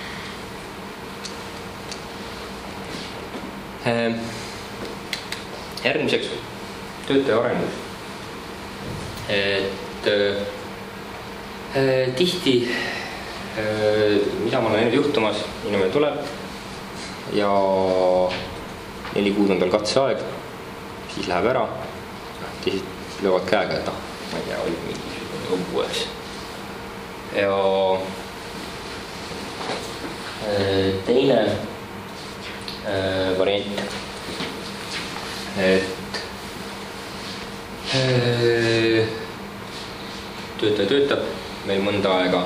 Järgmiseks töötaja arengus. Tihti, mida ma olen näinud juhtumas, inimene tuleb ja 4 kuud on tal katseaeg, siis läheb ära, teised löövad käega, et ma ei tea, oli mingi õmbueks. Ja teine variant, et töötaja töötab meil mõnda aega,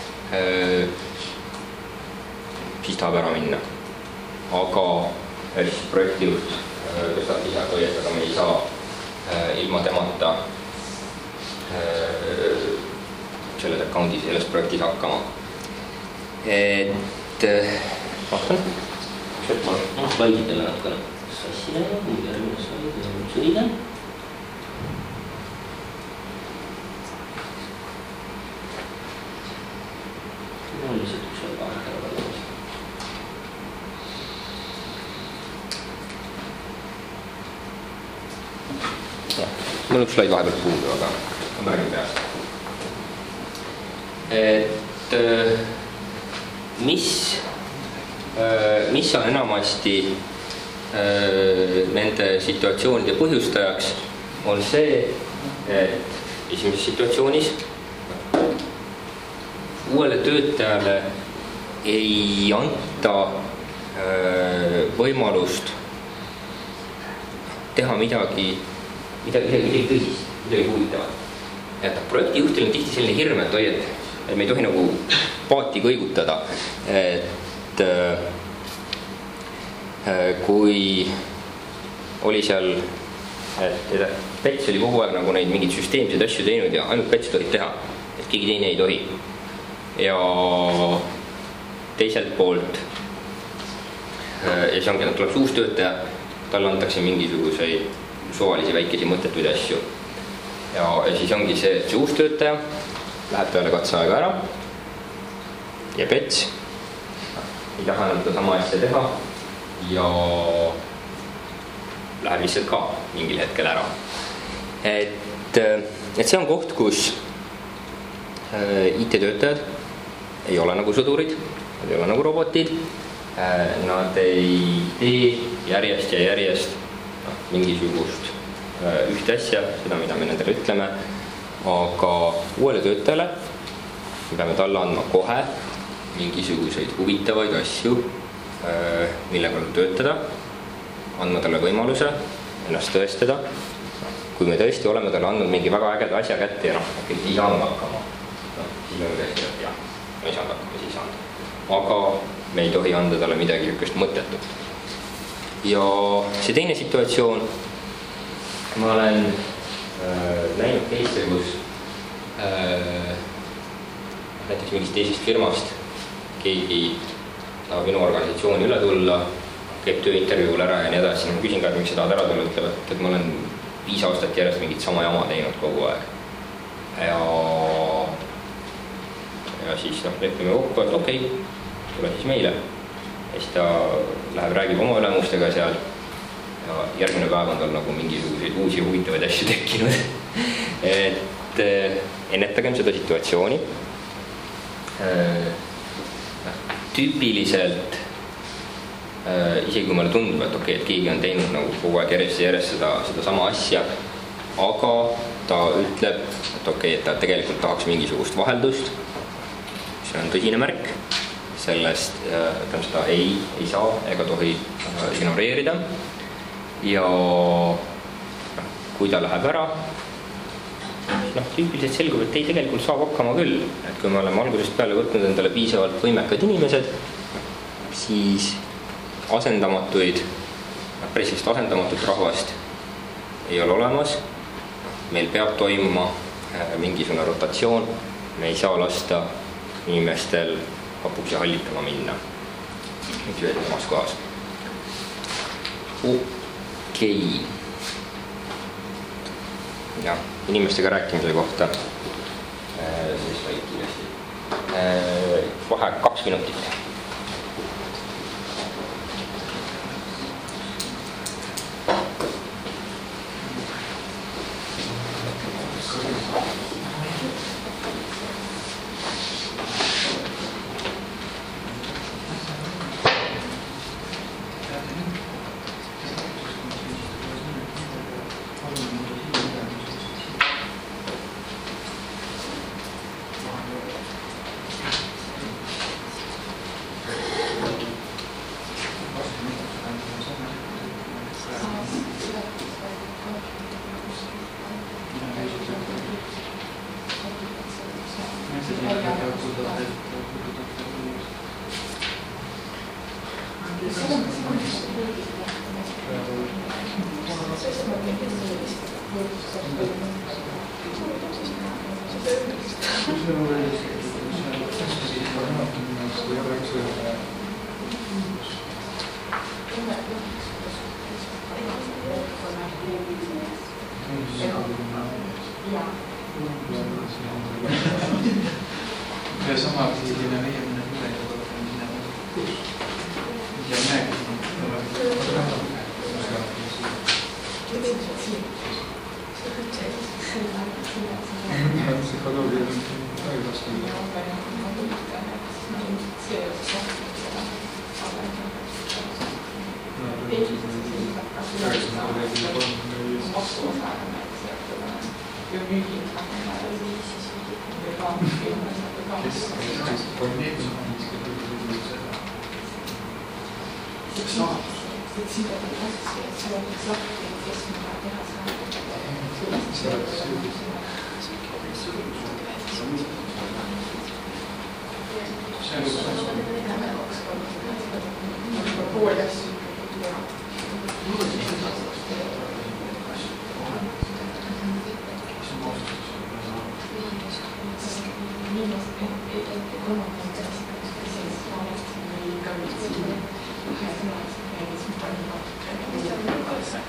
siis tahab ära minna. Aga projektijuht tõstab ise toiet, aga me ei saa ilma temata selles account'is, selles projektis hakkama. Et vaatan, et ma slaididele natukene sassile, järgmine slaid on sõide. On lihtsalt üks slaid vahet ära võtmas. Mul üks slaid vahepeal puudu, aga ma räägin peast. Et mis on enamasti nende situatsioonide põhjustajaks, on see, et esimeses situatsioonis uuele töötajale ei anta võimalust teha midagi tõsist, midagi huvitavat. Et projektijuhtil on tihti selline hirm, et me ei tohi nagu paati kõigutada, et kui oli seal, et Pets oli kogu aeg nagu neid mingeid süsteemseid asju teinud ja ainult Pets tohib teha, et keegi teine ei tohi. ja teiselt poolt ja siis ongi, tuleb see uus töötaja, talle antakse mingisuguseid suvalisi väikesi mõttetuid asju. Ja siis ongi see uus töötaja läheb peale katseaega ära ja pets ei taha enam seda sama asja teha ja läheb lihtsalt ka mingil hetkel ära. Et see on koht, kus IT-töötajad ei ole nagu sõdurid, nad ei ole nagu robotid, nad ei tee järjest ja järjest mingisugust ühte asja, seda, mida me nendele ütleme, aga uuele töötajale me peame talle andma kohe mingisuguseid huvitavaid asju, millega töötada, andma talle võimaluse ennast tõestada. Kui me tõesti oleme talle andnud mingi väga ägeda asja kätte ja ei saanud hakkama, siis me tõesti, et jah, me ei saanud hakkama, siis ei saanud. Aga me ei tohi anda talle midagi niisugust mõttetut. Ja see teine situatsioon, ma olen näinud case'e, kus näiteks mingist teisest firmast keegi tahab minu organisatsiooni üle tulla, käib tööintervjuul ära ja nii edasi. Ma küsin ka, et miks sa tahad ära tulla, ütleb, et ma olen 5 aastat järjest mingit sama jama teinud kogu aeg. Ja siis lepime kokku, et okei, tule siis meile. Ja siis ta läheb, räägib oma ülemustega seal ja järgmine päev on tal nagu mingisuguseid uusi huvitavaid asju tekkinud. Et ennetagem seda situatsiooni. Tüüpiliselt isegi kui mulle tundub, et okei, et keegi on teinud nagu kogu aeg järjest seda sama asja, aga ta ütleb, et okei, et ta tegelikult tahaks mingisugust vaheldust. See on tõsine märk. Sellest seda ei saa ega tohi ignoreerida. Ja kui ta läheb ära, tüüpiliselt selgub, et ei tegelikult saab hakkama küll. Et kui me oleme algusest peale võtnud endale piisavalt võimekad inimesed, siis asendamatuid, päris sellist asendamatut rahvast ei ole olemas. Meil peab toimuma mingisugune rotatsioon. Me ei saa lasta inimestel hapuks ja hallitama minna. Mis ühes samas kohas. Okei. Ja, inimestega rääkimise kohta. Siis vaid kiiresti. Vahe 2 minutit. Ja sama selline meie üle ja näegi psühholoogia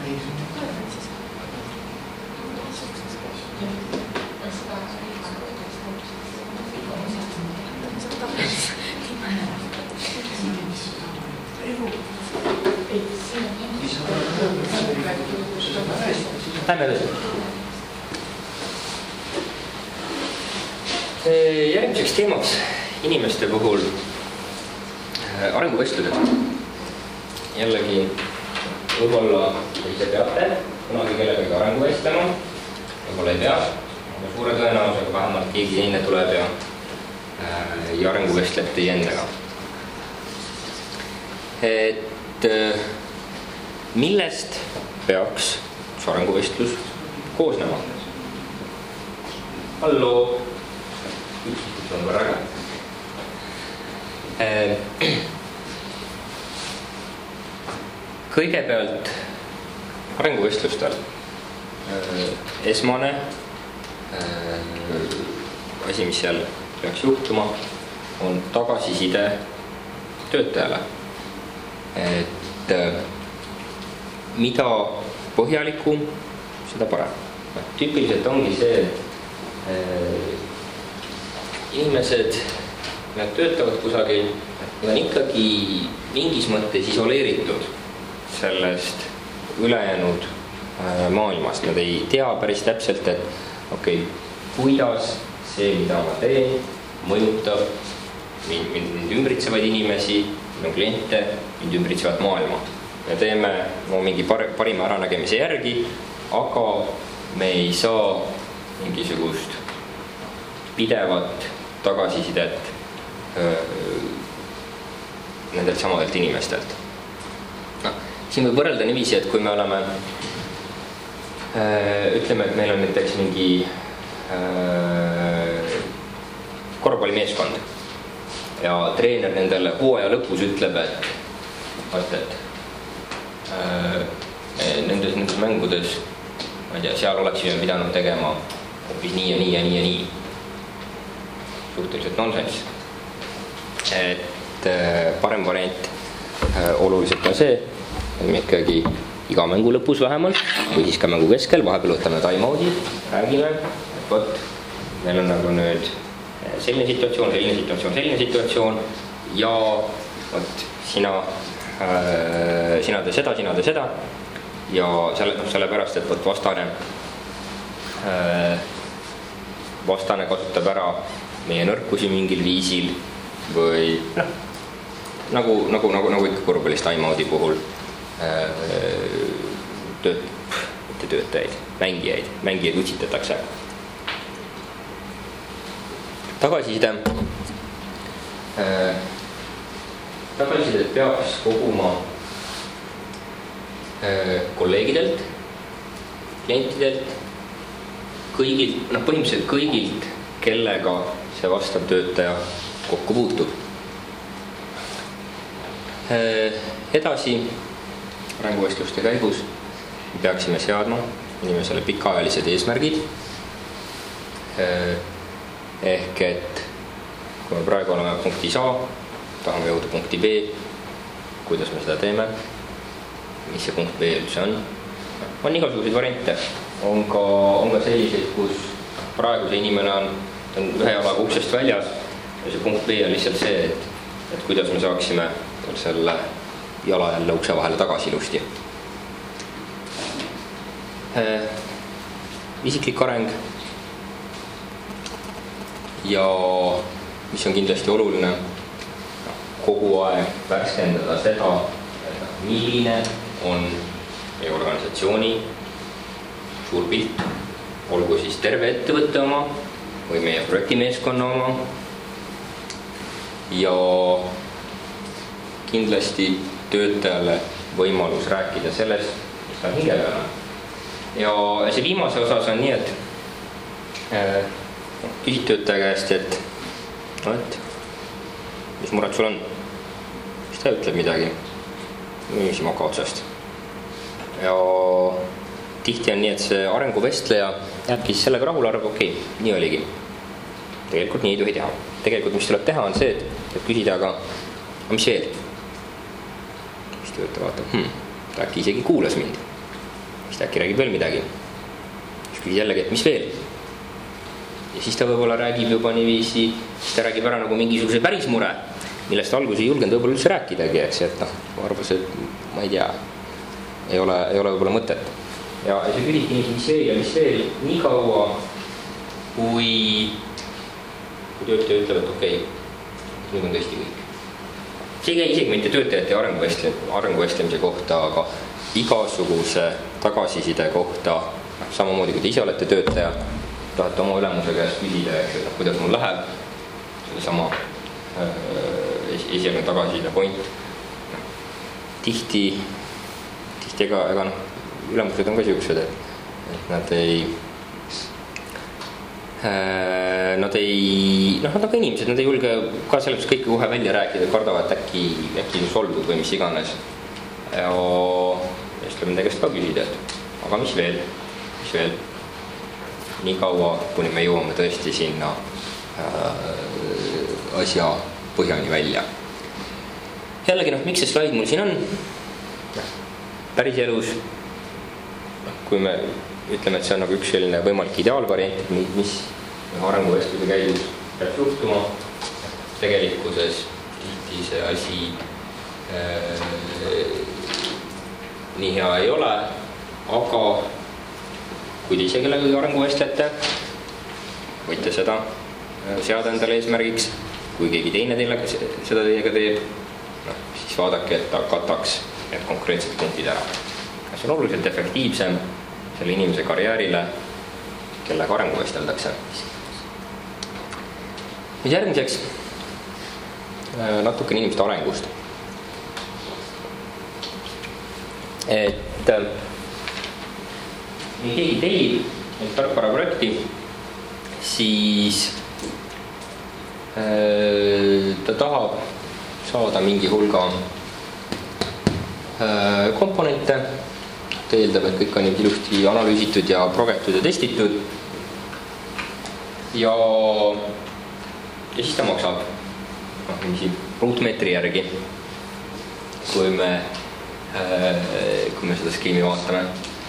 Lähme edasi. Järgmiseks teemaks inimeste puhul arenguvestlused. Jällegi võib-olla te peate kunagi kellegagi arengu vestlema, võib-olla ei pea, aga suure tõenäosusega vähemalt keegi teine tuleb ja arengu vestleb teie endaga. Et millest peaks arenguvestlus koosnema? Halloo! Üks on korraga. Kõigepealt arenguvestlustel esmane asi, mis seal peaks juhtuma, on tagasiside töötajale. Et mida põhjalikum, seda parem. Tüüpiliselt ongi see, inimesed, nad töötavad kusagil, nad on ikkagi mingis mõttes isoleeritud sellest ülejäänud maailmast. Nad ei tea päris täpselt, et okei, kuidas see, mida ma teen, mõjutab mind ümbritsevaid inimesi, minu kliente, mind ümbritsevat maailma. Me teeme mingi parima äranägemise järgi, aga me ei saa mingisugust pidevat tagasisidet nendelt samadelt inimestelt. Siin võib võrrelda niiviisi, et kui me oleme, ütleme, et meil on näiteks mingi korvpallimeeskond ja treener nendele hooaja lõpus ütleb, et nendes mängudes, ma ei tea, seal oleksime pidanud tegema hoopis nii ja nii ja nii ja nii. Suhteliselt nonsense. Et parem variant oluliselt on see, et me ikkagi iga mängu lõpus vähemalt või siis ka mängu keskel vahepeal võtame time-out'i, räägime, et võt, meil on nagu nüüd selline situatsioon ja võt, sina tee seda ja sellepärast, et võt vastane kasutab ära meie nõrkusi mingil viisil või nagu ikka korvpallis time-out'i puhul mängijaid utsitatakse. Tagasisidet peaks koguma kolleegidelt, klientidelt, kõigilt, põhimõtteliselt kõigilt, kellega see vastav töötaja kokku puutub. Edasi arenguvestluste käigus peaksime seadma inimesele pikaajalised eesmärgid. Ehk et kui me praegu oleme punktis A, tahame jõuda punkti B, kuidas me seda teeme, mis see punkt B üldse on. On igasuguseid variante. On ka selliseid, kus praegu see inimene on ühe jalaga uksest väljas ja see punkt B on lihtsalt see, et kuidas me saaksime selle jala jälle ukse vahele tagasi ilusti. Isiklik areng ja mis on kindlasti oluline, kogu aeg värskendada seda, milline on meie organisatsiooni suur pilt, olgu siis terve ettevõtte oma või meie projektimeeskonna oma ja kindlasti töötajale võimalus rääkida sellest, mis ta hinge peal on. Ja see viimase osas on nii, et küsid töötaja käest, et mis mured sul on? Mis ta ütleb midagi? Mis maka otsast. Ja tihti on nii, et see arenguvestleja jääbki siis sellega rahule, arvab, okei, nii oligi. Tegelikult nii ei tohi teha. Tegelikult mis tuleb teha on see, et küsida aga mis veel? Mis töötaja vaatab, ta äkki isegi kuulas mind. siis ta äkki räägib veel midagi. Siis küsis jällegi, et mis veel? Ja siis ta võib-olla räägib juba niiviisi, siis ta räägib ära nagu mingisuguse päris mure, millest alguses ei julgenud võib-olla üldse rääkidagi, eks, et noh, arvas, et ma ei tea, ei ole võib-olla mõtet. Ja see küsiti mis veel, nii kaua, kui töötaja ütleb, et okei, nüüd on tõesti kõik. See ei käi isegi mitte töötajate arenguvestlemise kohta, aga igasuguse tagasiside kohta, samamoodi kui te ise olete töötaja, tahate oma ülemuse käest küsida, et kuidas mul läheb, see sama esialgne tagasiside point. Tihti ega noh, ülemused on ka siuksed, et nad on ka inimesed, nad ei julge ka selleks kõike kohe välja rääkida, kardavad äkki solvud või mis iganes. Ja siis tuleb nende käest ka küsida, et aga mis veel? Nii kaua, kuni me jõuame tõesti sinna asja põhjani välja. Jällegi miks see slaid mul siin on? Päris elus, kui me ütleme, et see on nagu üks selline võimalik ideaalvariant, et mis arenguvestluse käigus peab juhtuma. Tegelikkuses tihti see asi nii hea ei ole, aga kui te ise kellegagi arenguvestlete, võite seda seada endale eesmärgiks, kui keegi teine seda teiega teeb, siis vaadake, et ta kataks need konkreetsed punktid ära. See on oluliselt efektiivsem selle inimese karjäärile, kellega arengu vesteldakse. Järgmiseks natukene inimeste arengust. Et kui keegi tellib tarkvaraprojekti, siis ta tahab saada mingi hulga komponente, ta eeldab, et kõik on ilusti analüüsitud ja progetud ja testitud ja siis ta maksab ruutmeetri järgi, kui me seda skeemi vaatame.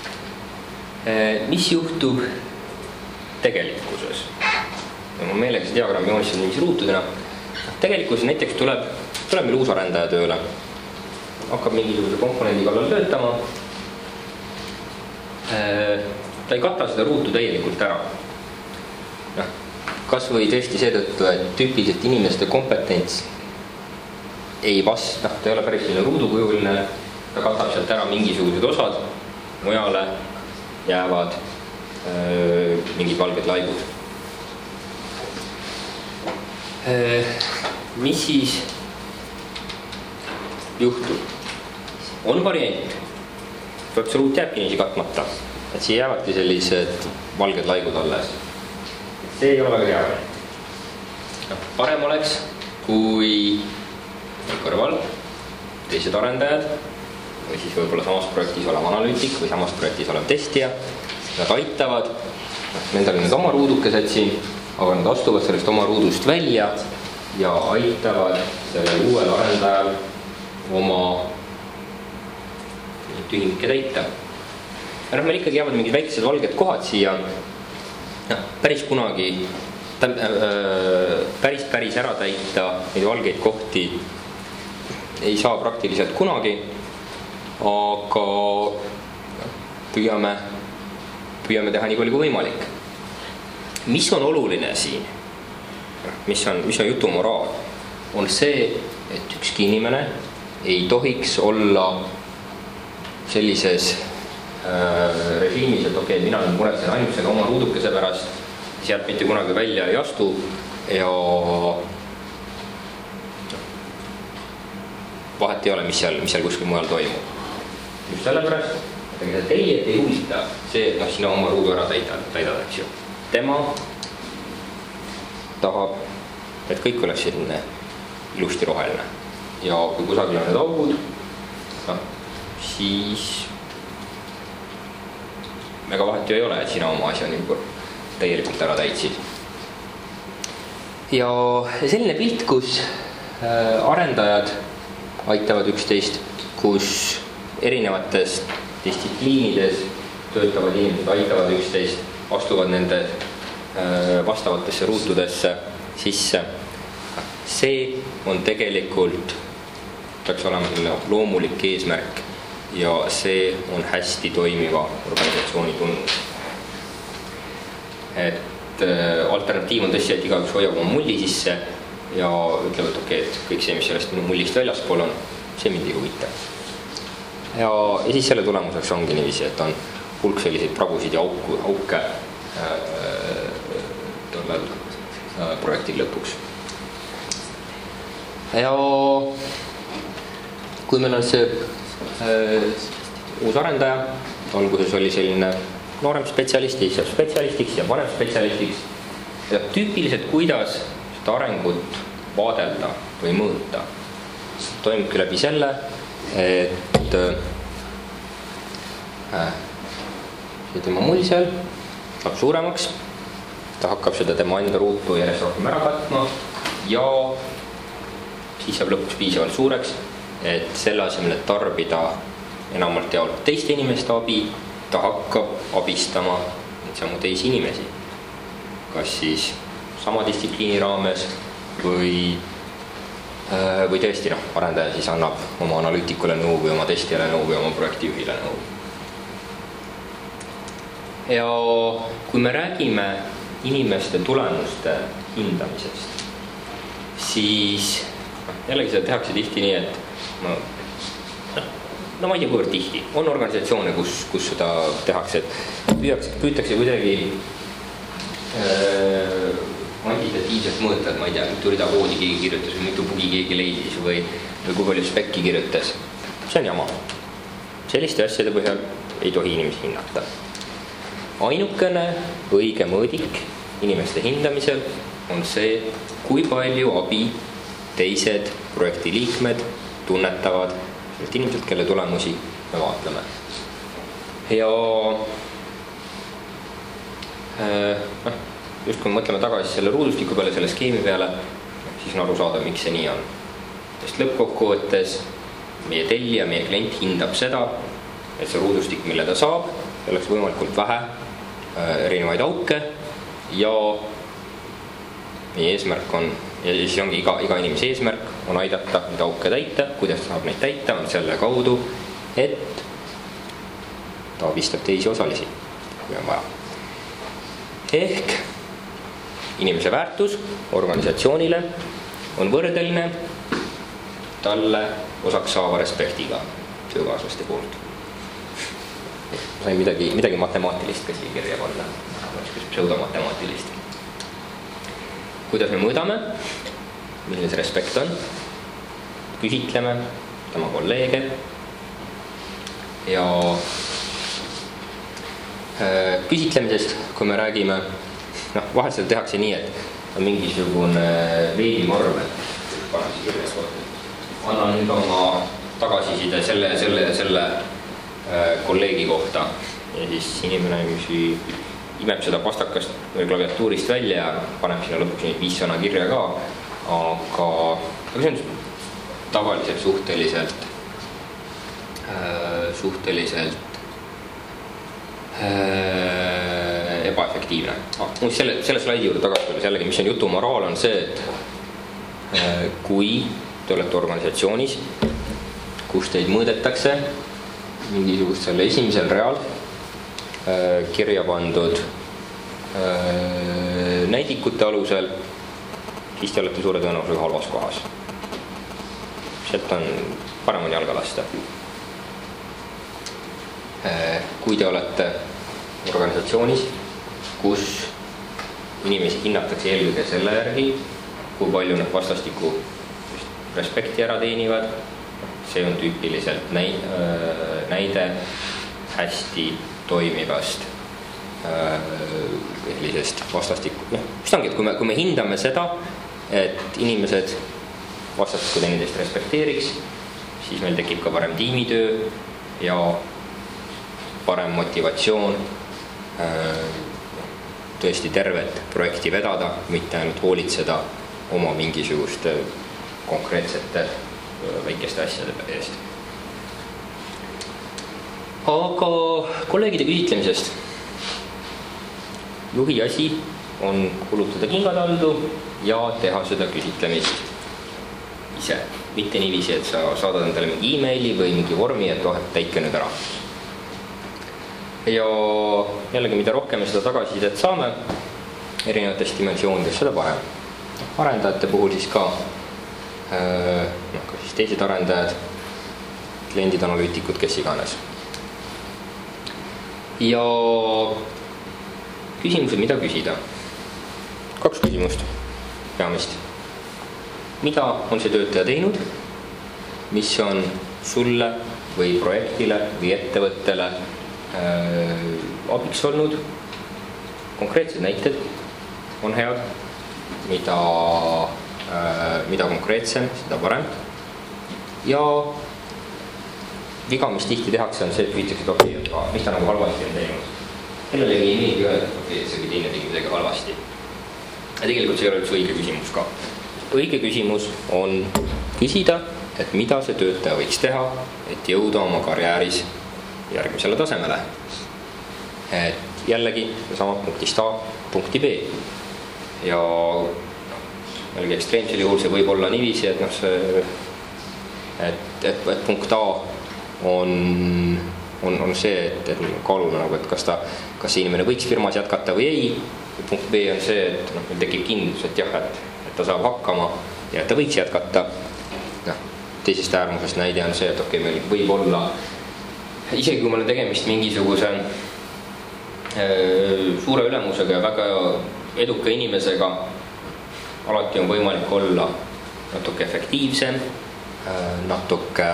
Mis juhtub tegelikkuses? Ma meelega see diagrammi joonistada niiviisi ruutudena. Tegelikkuses näiteks tuleb meil uus arendaja tööle, hakkab mingisuguse komponendi kallal töötama. Ta ei kata seda ruutu täielikult ära. Kas või tõesti seetõttu, et tüüpiliselt inimeste kompetents ei vasta, ta ei ole päris selline ruudukujuline, ta katab sealt ära mingisugused osad, mujale jäävad mingid valged laigud. Mis siis juhtub? On variant, see ruut jääbki niisi katmata, et siia jäävadki sellised valged laigud alles. See ei ole väga hea. Parem oleks, kui kõrval teised arendajad või siis võib-olla samas projektis olev analüütik või samas projektis olev testija, nad aitavad, nendel on need oma ruudukesed siin, aga nad astuvad sellest oma ruudust välja ja aitavad sellel uuel arendajal oma tühimikke täita. Ja meil ikkagi jäävad mingid väikesed valged kohad siia. Päris kunagi, päris ära täita neid valgeid kohti ei saa praktiliselt kunagi, aga püüame teha nii palju kui võimalik. Mis on oluline siin, mis on jutu moraal, on see, et ükski inimene ei tohiks olla sellises režiimis, et okei, mina muretsen ainult selle oma ruudukese pärast, sealt mitte kunagi välja ei astu ja vahet ei ole, mis seal kuskil mujal toimub. Just sellepärast, et teie ei huvita see, et sina oma ruudu ära täidad, eks ju. Tema tahab, et kõik oleks selline ilusti roheline ja kui kusagil on need augud, siis väga vahet ju ei ole, et sina oma asja täielikult ära täitsid. Ja selline pilt, kus arendajad aitavad üksteist, kus erinevates distsipliinides töötavad inimesed aitavad üksteist, astuvad nende vastavatesse ruutudesse sisse. See on tegelikult, peaks olema selle loomulik eesmärk ja see on hästi toimiva organisatsiooni tunnus. Et alternatiiv on tõesti, et igaüks hoiab oma mulli sisse ja ütleb, et okei, et kõik see, mis sellest minu mullist väljaspool on, see mind ei huvita. Ja siis selle tulemuseks ongi niiviisi, et on hulk selliseid pragusid ja auke tollel projektil lõpuks. Ja kui meil on see uus arendaja, alguses oli selline noorem spetsialist, siis saab spetsialistiks ja vanem spetsialistiks. Ja tüüpiliselt, kuidas seda arengut vaadelda või mõõta, toimubki läbi selle, et see tema mull seal saab suuremaks, ta hakkab seda tema enda ruutu järjest rohkem ära katma ja siis saab lõpuks piisavalt suureks, et selle asemel, et tarbida enamalt jaolt teiste inimeste abi, ta hakkab abistama samu teisi inimesi. Kas siis sama distsipliini raames või tõesti arendaja siis annab oma analüütikule nõu või oma testijale nõu või oma projektijuhile nõu. Ja kui me räägime inimeste tulemuste hindamisest, siis jällegi seda tehakse tihti nii, et ma ei tea, kuivõrd tihti. On organisatsioone, kus seda tehakse, et püütakse kuidagi kvantitatiivselt mõõta, et ma ei tea, mitu rida koodi keegi kirjutas või mitu bugi keegi leidis või kui palju spekki kirjutas. See on jama. Selliste asjade põhjal ei tohi inimesi hinnata. Ainukene õige mõõdik inimeste hindamisel on see, kui palju abi teised projekti liikmed tunnetavad inimesed, kelle tulemusi me vaatleme. Ja just kui me mõtleme tagasi selle ruudustiku peale, selle skeemi peale, siis on aru saada, miks see nii on. Sest lõppkokkuvõttes meie tellija, meie klient hindab seda, et see ruudustik, mille ta saab, oleks võimalikult vähe erinevaid auke ja meie eesmärk on, ja siis ongi iga inimese eesmärk on aidata neid auke täita, kuidas ta saab neid täita, on selle kaudu, et ta abistab teisi osalisi, kui on vaja. Ehk inimese väärtus organisatsioonile on võrdeline talle osaks saava respektiga töökaaslaste poolt. Sain midagi matemaatilist ka siia kirja panna, pseudomatemaatilist. Kuidas me mõõdame, milline see respekt on, küsitleme tema kolleege ja küsitlemisest, kui me räägime, vahel seda tehakse nii, et on mingisugune veebivorm, annan nüüd oma tagasiside selle kolleegi kohta ja siis inimene imeb seda pastakast või klaviatuurist välja ja paneb sinna lõpuks neid 5 sõna kirja ka, aga see on tavaliselt suhteliselt ebaefektiivne. Selle slaidi juurde tagasi jällegi, mis on jutu moraal, on see, et kui te olete organisatsioonis, kus teid mõõdetakse mingisugust selle esimesel real kirja pandud näidikute alusel, siis te olete suure tõenäosusega halvas kohas. Sealt on parem on jalga lasta. Kui te olete organisatsioonis, kus inimesi hinnatakse eelkõige selle järgi, kui palju nad vastastikku respekti ära teenivad, see on tüüpiliselt näide hästi toimivast sellisest vastastikku. Mis ongi, et kui me hindame seda, et inimesed vastastikku teineteist respekteeriks, siis meil tekib ka parem tiimitöö ja parem motivatsioon tõesti tervet projekti vedada, mitte ainult hoolitseda oma mingisuguste konkreetsete väikeste asjade eest. Aga kolleegide küsitlemisest. Juhi asi on kulutada kingataldu ja teha seda küsitlemist ise. Mitte niiviisi, et sa saadad endale mingi e-maili või mingi vormi, et täitke nüüd ära. Ja jällegi, mida rohkem me seda tagasisidet saame erinevatest dimensioonidest, seda parem. Arendajate puhul siis ka, ka siis teised arendajad, kliendid, analüütikud, kes iganes. Ja küsimused, mida küsida. 2 küsimust peamist. Mida on see töötaja teinud? Mis on sulle või projektile või ettevõttele abiks olnud? Konkreetsed näited on head. Mida konkreetsem, seda parem. Ja viga, mis tihti tehakse, on see, et küsitakse, et mis ta nagu halvasti on teinud. Kellelegi ei meeldi öelda, et see teine tegi midagi halvasti. Ja tegelikult see ei ole üldse õige küsimus ka. Õige küsimus on küsida, et mida see töötaja võiks teha, et jõuda oma karjääris järgmisele tasemele. Et jällegi sama punktist A punkti B. Ja jällegi ekstreemsel juhul see võib olla niiviisi, et punkt A on see, et kaalume, et kas see inimene võiks firmas jätkata või ei. Punkt B on see, et meil tekib kindlus, et jah, et ta saab hakkama ja et ta võiks jätkata. Teisest äärmusest näide on see, et meil võib olla, isegi kui meil on tegemist mingisuguse suure ülemusega ja väga eduka inimesega, alati on võimalik olla natuke efektiivsem, natuke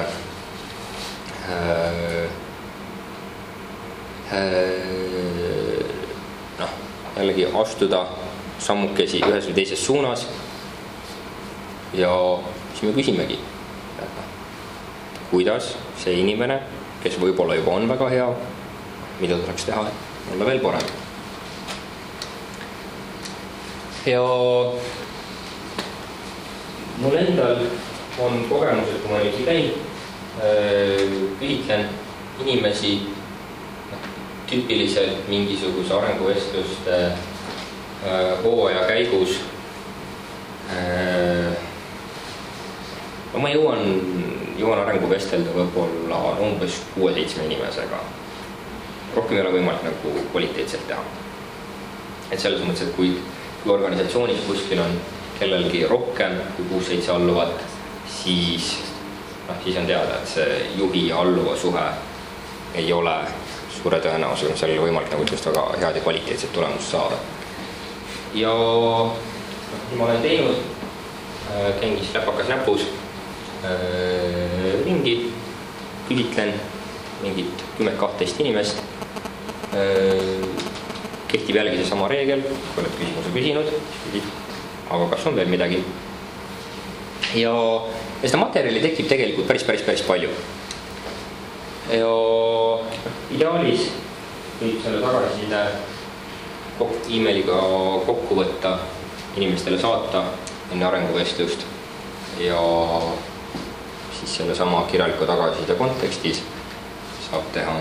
jällegi astuda sammukesi ühes või teises suunas. Ja siis me küsimegi, kuidas see inimene, kes võib-olla juba on väga hea, mida tuleks teha, olla veel parem. Ja mul endal on kogemus, et kui ma nüüd käin, küsitlen inimesi tüüpiliselt mingisuguse arenguvestluste hooaja käigus. Ma jõuan arengu vestelda võib-olla umbes 6-7 inimesega. Rohkem ei ole võimalik nagu kvaliteetselt teha. Et selles mõttes, et kui organisatsioonis kuskil on kellelgi rohkem kui 6-7 alluvat, siis on teada, et see juhi ja alluva suhe ei ole suure tõenäosusega, seal ei ole võimalik nagu ütlust väga head ja kvaliteetset tulemust saada. Ja ma olen teinud, käingis läpakas näpus ringi, küsitlen mingit 10-12 inimest. Kehtib jällegi see sama reegel, kui oled küsimuse küsinud, aga kas on veel midagi. Ja seda materjali tekib tegelikult päris palju. Ja ideaalis võib selle tagasiside e-mailiga kokku võtta, inimestele saata enne arenguvestlust ja siis selle sama kirjaliku tagasiside kontekstis saab teha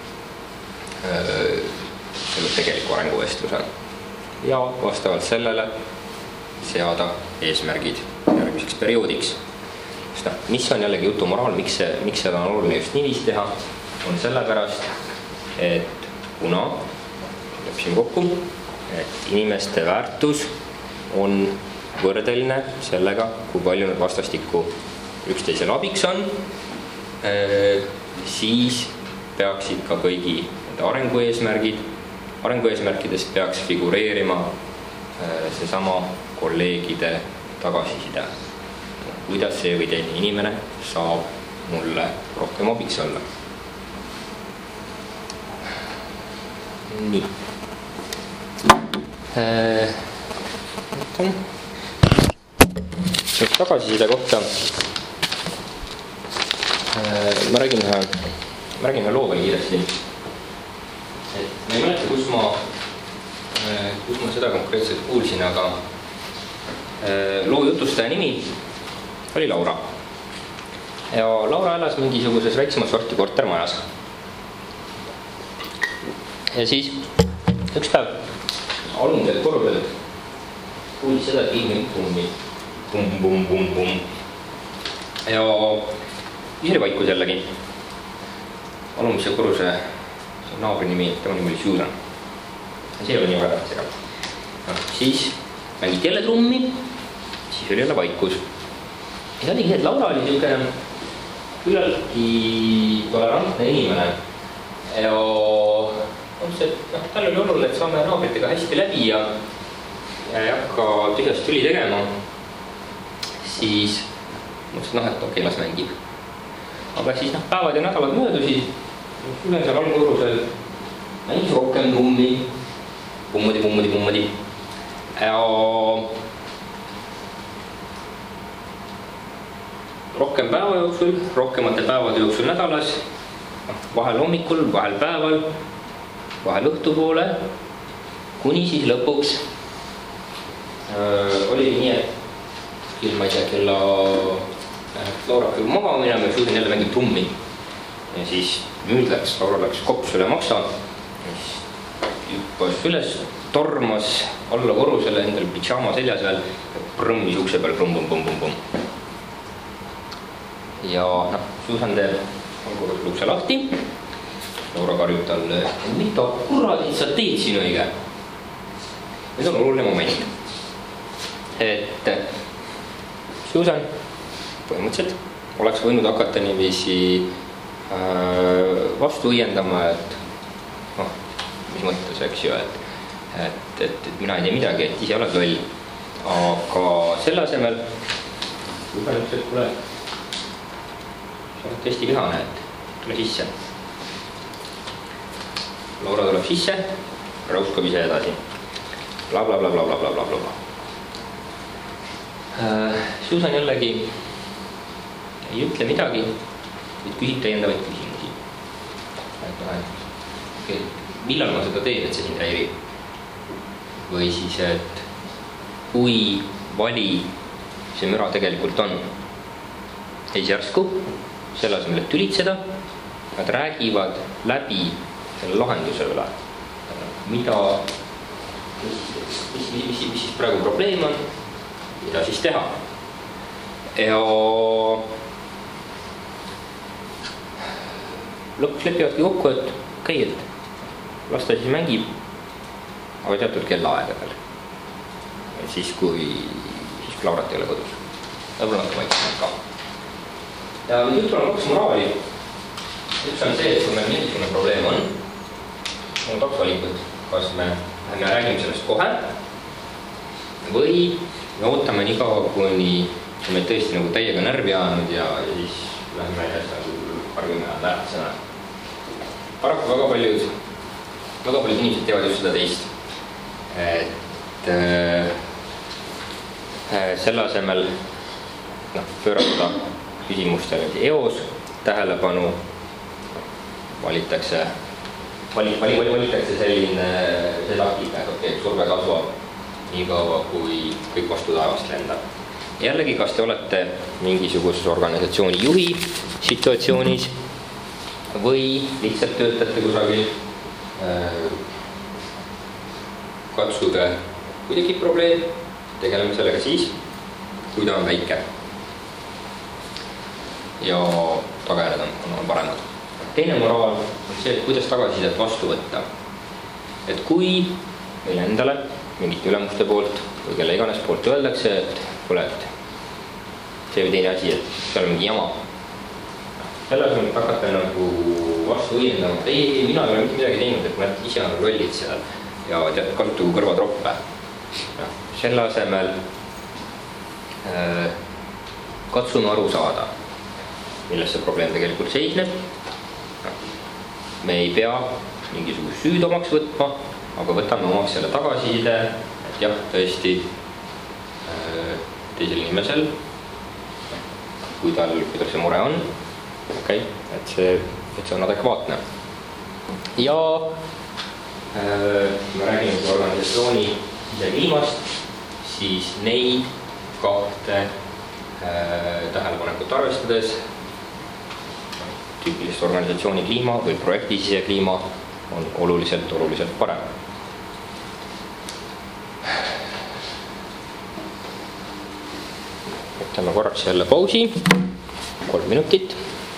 selle tegeliku arenguvestluse ja vastavalt sellele seada eesmärgid järgmiseks perioodiks. Mis on jällegi jutu moraal, miks seda on oluline just niiviisi teha, on sellepärast, et kuna leppisime kokku, et inimeste väärtus on võrdeline sellega, kui palju nad vastastikku üksteisele abiks on, siis peaksid ka kõigi arengueesmärkidest peaks figureerima seesama kolleegide tagasiside. Kuidas see või teine inimene saab mulle rohkem abiks olla. Nii. Tagasiside kohta ma räägin ühe loo veel kiiresti. Ma ei mäleta, kus ma seda konkreetselt kuulsin, aga loo jutustaja nimi oli Laura. Ja Laura elas mingisuguses väiksemat sorti kortermajas. ja siis üks päev alumiselt korruselt kuulis seda, et keegi mingi pummi. Pumm. Ja ise oli vaikus jällegi. Alumise korruse naabri nimi, tema nimi oli Susan. See ei ole nii väga tähtsega. Siis mängiti jälle trummi, siis oli jälle vaikus. Ja oligi see, et Laura oli niisugune küllaltki tolerantne inimene. Ja tal oli oluline, et saame naabritega hästi läbi ja ei hakka tühjast tüli tegema. Siis mõtlesin, et okei, las mängib. Aga siis päevad ja nädalad möödusid. Sulen seal allkorrusel mängis rohkem trummi. Pummadi. Ja rohkem päeva jooksul, rohkemate päevade jooksul nädalas, vahel hommikul, vahel päeval, vahel õhtupoole, kuni siis lõpuks oli nii, et ma ei tea, kella Laura hakkab magama minema ja Susan jälle mängib trummi. Ja siis nüüd Laura läks kops üle maksa, hüppas üles, tormas alla korrusele endale pidžaama seljas veel ja prõmmis ukse peal prumm. Ja Susan teeb korrusel ukse lahti. Laura karjub talle, mida kuradit sa teed siin õige? Nüüd on oluline moment, et Susan põhimõtteliselt oleks võinud hakata niiviisi vastu õiendama, et mis mõttes, eks ju, et mina ei tea midagi, et ise oled loll. Aga selle asemel Susan ütles, et kuule, sa oled tõesti vihane, et tule sisse. Laura tuleb sisse, räuskab ise edasi. Bla. Susan jällegi ei ütle midagi, et küsib täiendavaid küsimusi. Millal ma seda teen, et see sind häirib? Või siis, et kui vali see müra tegelikult on. Siis järsku, selle asemel, et tülitseda, nad räägivad läbi selle lahenduse üle. Mida, mis siis praegu probleem on, mida siis teha. Ja lõpuks lepivadki kokku, et okei, et las ta siis mängib, aga teatud kellaaegadel. Siis kui Laurat ei ole kodus. Võib-olla natuke vaiksemalt ka. Ja jutul on kaks moraali. Üks on see, et kui meil mingisugune probleem on kaks valikut, kas me räägime sellest kohe või me ootame nii kaua, kuni me tõesti nagu täiega närvi ajanud ja siis lähme hargime tähtsena. Paraku väga paljud inimesed teevad just seda teist. Et selle asemel pöörata küsimustele eos tähelepanu, valitakse selline taktika, et okei, surve kasvab nii kaua, kui kõik vastu taevast lendab. Jällegi, kas te olete mingisuguses organisatsiooni juhi situatsioonis või lihtsalt töötate kusagil, katsuge, kui tekib probleem, tegeleme sellega siis, kui ta on väike. Ja tagajärjed on paremad. Teine moraal on see, et kuidas tagasisidet vastu võtta. Et kui meil endale mingite ülemuste poolt või kelle iganes poolt öeldakse, et kuule, et see või teine asi, et see on mingi jama. Selle asemel hakata nagu vastu õiendama, et ei, mina ei ole mitte midagi teinud, et ma ise olen rollid seal ja kasutugu kõrvatroppe. Selle asemel katsume aru saada, milles see probleem tegelikult seisneb. Me ei pea mingisugust süüd omaks võtma, aga võtame omaks selle tagasiside, et jah, tõesti teisel inimesel, kui tal see mure on, okay, et see on adekvaatne. Ja kui me räägime organisatsiooni sisekliimast, siis neid kahte tähelepanekut arvestades tüüpilist organisatsiooni kliima või projekti sisekliima on oluliselt parem. Võtame korraks jälle pausi, 3 minutit.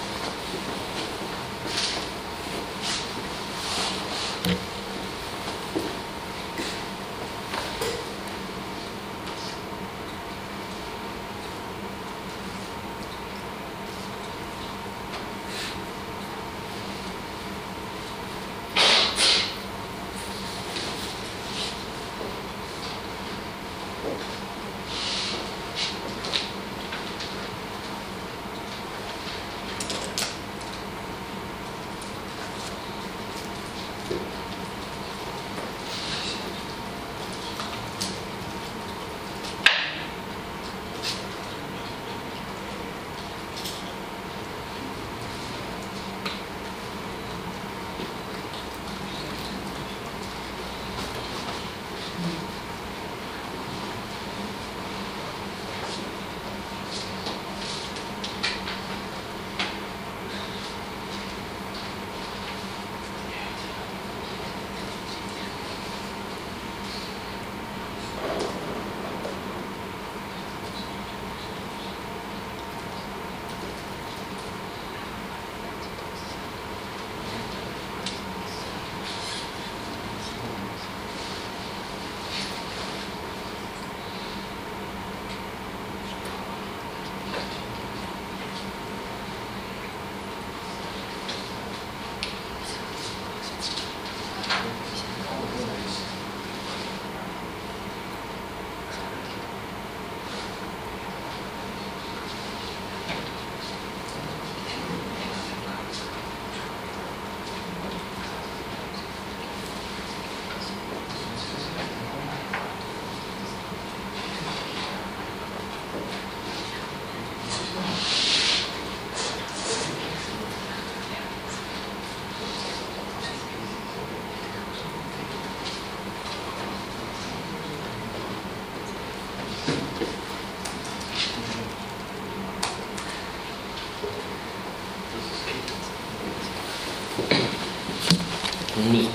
Nii.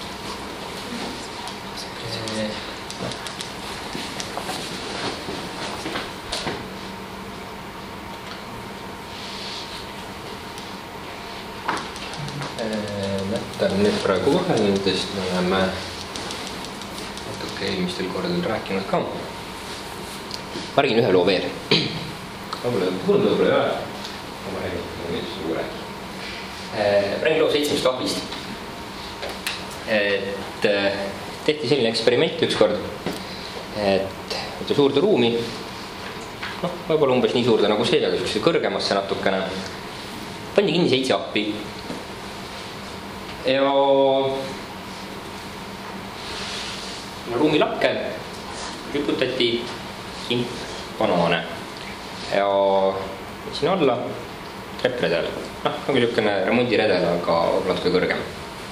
Jätan nüüd praegu vahele, nendest me oleme natuke eelmistel kordadel rääkinud ka. Ma räägin ühe loo veel. Võib-olla ma räägin loo 7 tahvist. Et tehti selline eksperiment ükskord, et võtta suurde ruumi, võib-olla umbes nii suurde nagu see, aga kõrgemasse natukene, pandi kinni 7 appi ja ruumi lakke riputati kimp banaane ja sinna alla treppredel, nagu niisugune remondiredel, aga natuke kõrgem.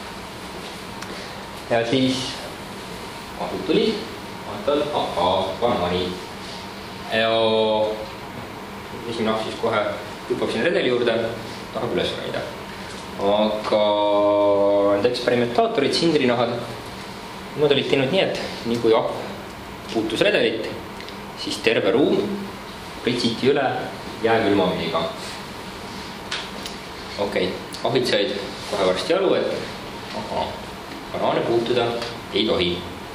Ja siis ahud tulid, vaatad, banaani. Ja esimene ahv siis kohe hüppab sinna redeli juurde, tahab üles ronida. Aga need eksperimentaatorid, sindrinahad, nad olid teinud nii, et nii kui ahv puutus redelit, siis terve ruum pritsiti üle jääkülmaveega. Okei, ahvid said kohe varsti aru, et banaane puutuda ei tohi.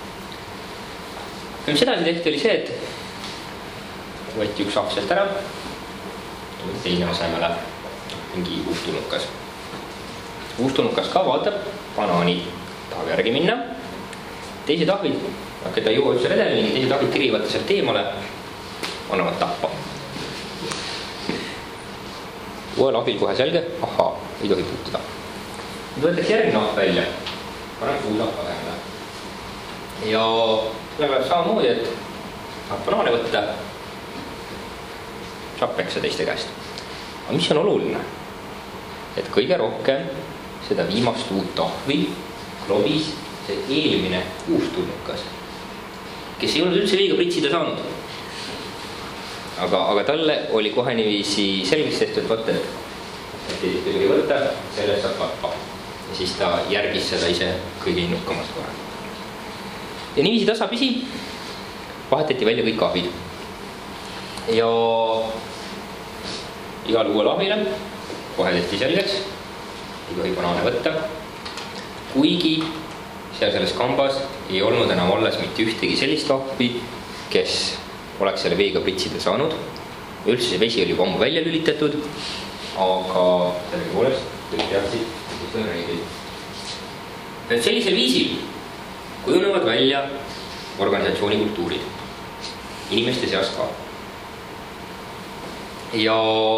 Mis edasi tehti oli see, et võeti üks ahv sealt ära, teine asemele mingi uustulnukas. Uustulnukas ka vaatab, banaani tahab järgi minna. Teised ahvid, keda ei jõua üldse redelini, teised ahvid tirivad sealt eemale, annavad tappa. Uuel ahvil kohe selge, ei tohi puutuda. Nüüd võetakse järgmine ahv välja. Paneb uusahva vähemale. Ja läheb samamoodi, et saab banaane võtta, saab peksa teiste käest. Aga mis on oluline? Et kõige rohkem seda viimast uut ahvi klobis see eelmine uustulnukas, kes ei olnud üldse liiga pritsida saanud. Aga talle oli kohe niiviisi selgeks tehtud, et tuli võtta, sellest saab tappa. Ja siis ta järgis seda ise kõige innukamalt korral. Ja niiviisi tasapisi vahetati välja kõik ahvid. Ja igal uuel ahvile kohe tehti selgeks, ei tohi banaane võtta, kuigi seal selles kambas ei olnud enam alles mitte ühtegi sellist ahvi, kes oleks selle veega pritsida saanud. Üldse see vesi oli juba ammu välja lülitatud, aga sellegipoolest kõik teadsid, mis on reeglid. Sellisel viisil kujunevad välja organisatsiooni kultuurid, inimeste seas ka. Ja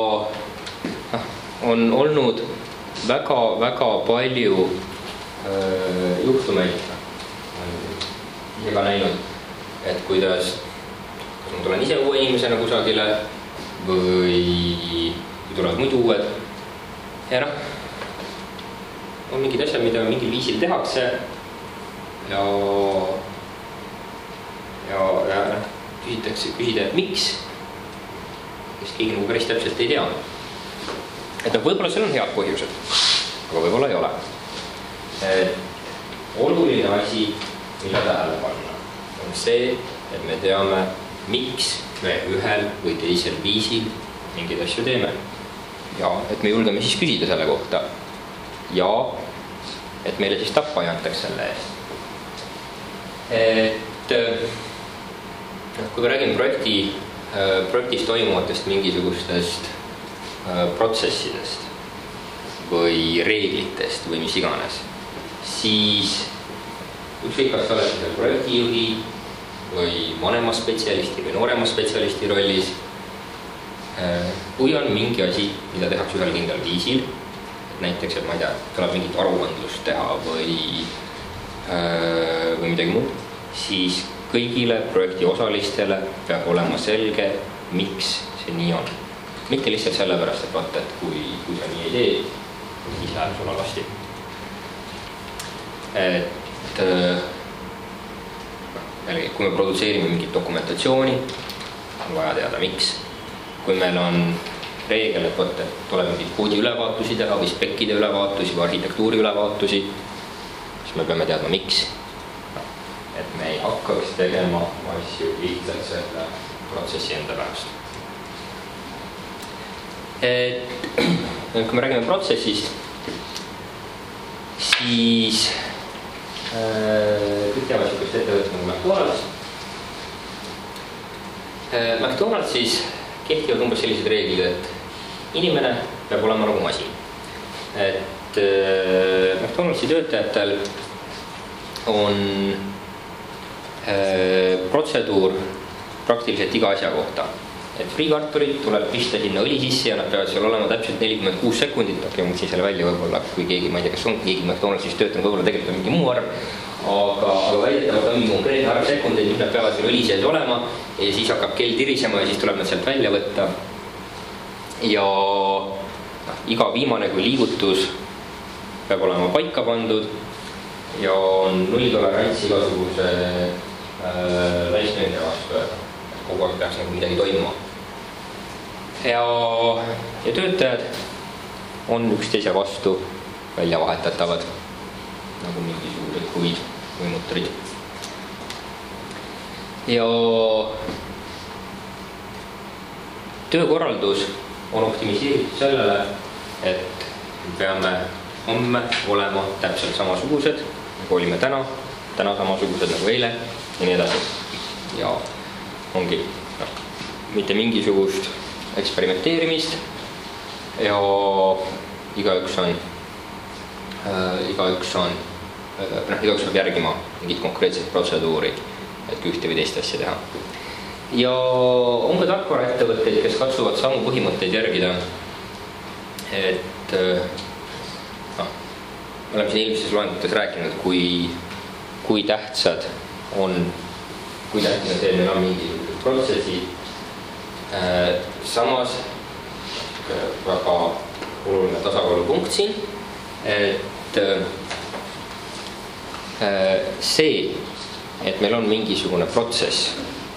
on olnud väga palju juhtumeid, ise ka näinud, et kuidas ma tulen ise uue inimesena kusagile või tulevad muidu uued. Ja on mingid asjad, mida mingil viisil tehakse ja küsida, et miks, kes keegi nagu päris täpselt ei tea. Et võib-olla seal on head põhjused, aga võib-olla ei ole. Oluline asi, mille tähele panna, on see, et me teame, miks me ühel või teisel viisil mingeid asju teeme. Ja et me julgeme siis küsida selle kohta. Ja et meile siis tappa ei antaks selle eest. Et kui me räägime projektis toimuvatest mingisugustest protsessidest või reeglitest või mis iganes, siis ükskõik, kas olete seal projektijuhi või vanema spetsialisti või noorema spetsialisti rollis, kui on mingi asi, mida tehakse ühel kindlal viisil, näiteks, et ma ei tea, tuleb mingit aruandlust teha või midagi muud, siis kõigile projekti osalistele peab olema selge, miks see nii on. Mitte lihtsalt sellepärast, et vaata, et kui sa nii ei tee, siis läheb sul halvasti. Et kui me produtseerime mingit dokumentatsiooni, on vaja teada, miks. Kui meil on reegel, et võtta, tuleb mingid koodi ülevaatusi teha või spekkide ülevaatusi või arhitektuuri ülevaatusi, siis me peame teadma, miks. Et me ei hakkaks tegema asju lihtsalt selle protsessi enda pärast. Kui me räägime protsessist, siis kõik teavad sükust ettevõtet nagu McDonald's. McDonald'sis kehtivad umbes sellised reeglid, et inimene peab olema nagu masin. Et McDonald'si töötajatel on protseduur praktiliselt iga asja kohta. Et friikartulit tuleb pista sinna õli sisse ja nad peavad seal olema täpselt 46 sekundit. Okei, ma mõtlesin selle välja võib-olla, kui keegi, ma ei tea, kas on keegi McDonald'sis töötanud, võib-olla tegelikult on mingi muu arv, aga väidetavalt on mingi konkreetne arv sekundeid, mis nad peavad seal õli sees olema ja siis hakkab kell tirisema ja siis tuleb nad sealt välja võtta. Ja iga viimane kui liigutus peab olema paika pandud ja on nulltolerants igasuguse läisnööde vastu, et kogu aeg peaks nagu midagi toimuma. Ja töötajad on üksteise vastu välja vahetatavad, nagu mingisugused kuid või mutrid. Ja töökorraldus on optimiseeritud sellele, et peame homme olema täpselt samasugused, nagu olime täna samasugused nagu eile ja nii edasi. Ja ongi mitte mingisugust eksperimenteerimist ja igaüks peab järgima mingit konkreetset protseduuri, et ühte või teist asja teha. Ja on ka tarkvaraettevõtteid, kes katsuvad samu põhimõtteid järgida, et oleme siin eelmises loengutes rääkinud, kui tähtsad on mingisugused protsessid. Samas väga oluline tasakaalupunkt siin, et see, et meil on mingisugune protsess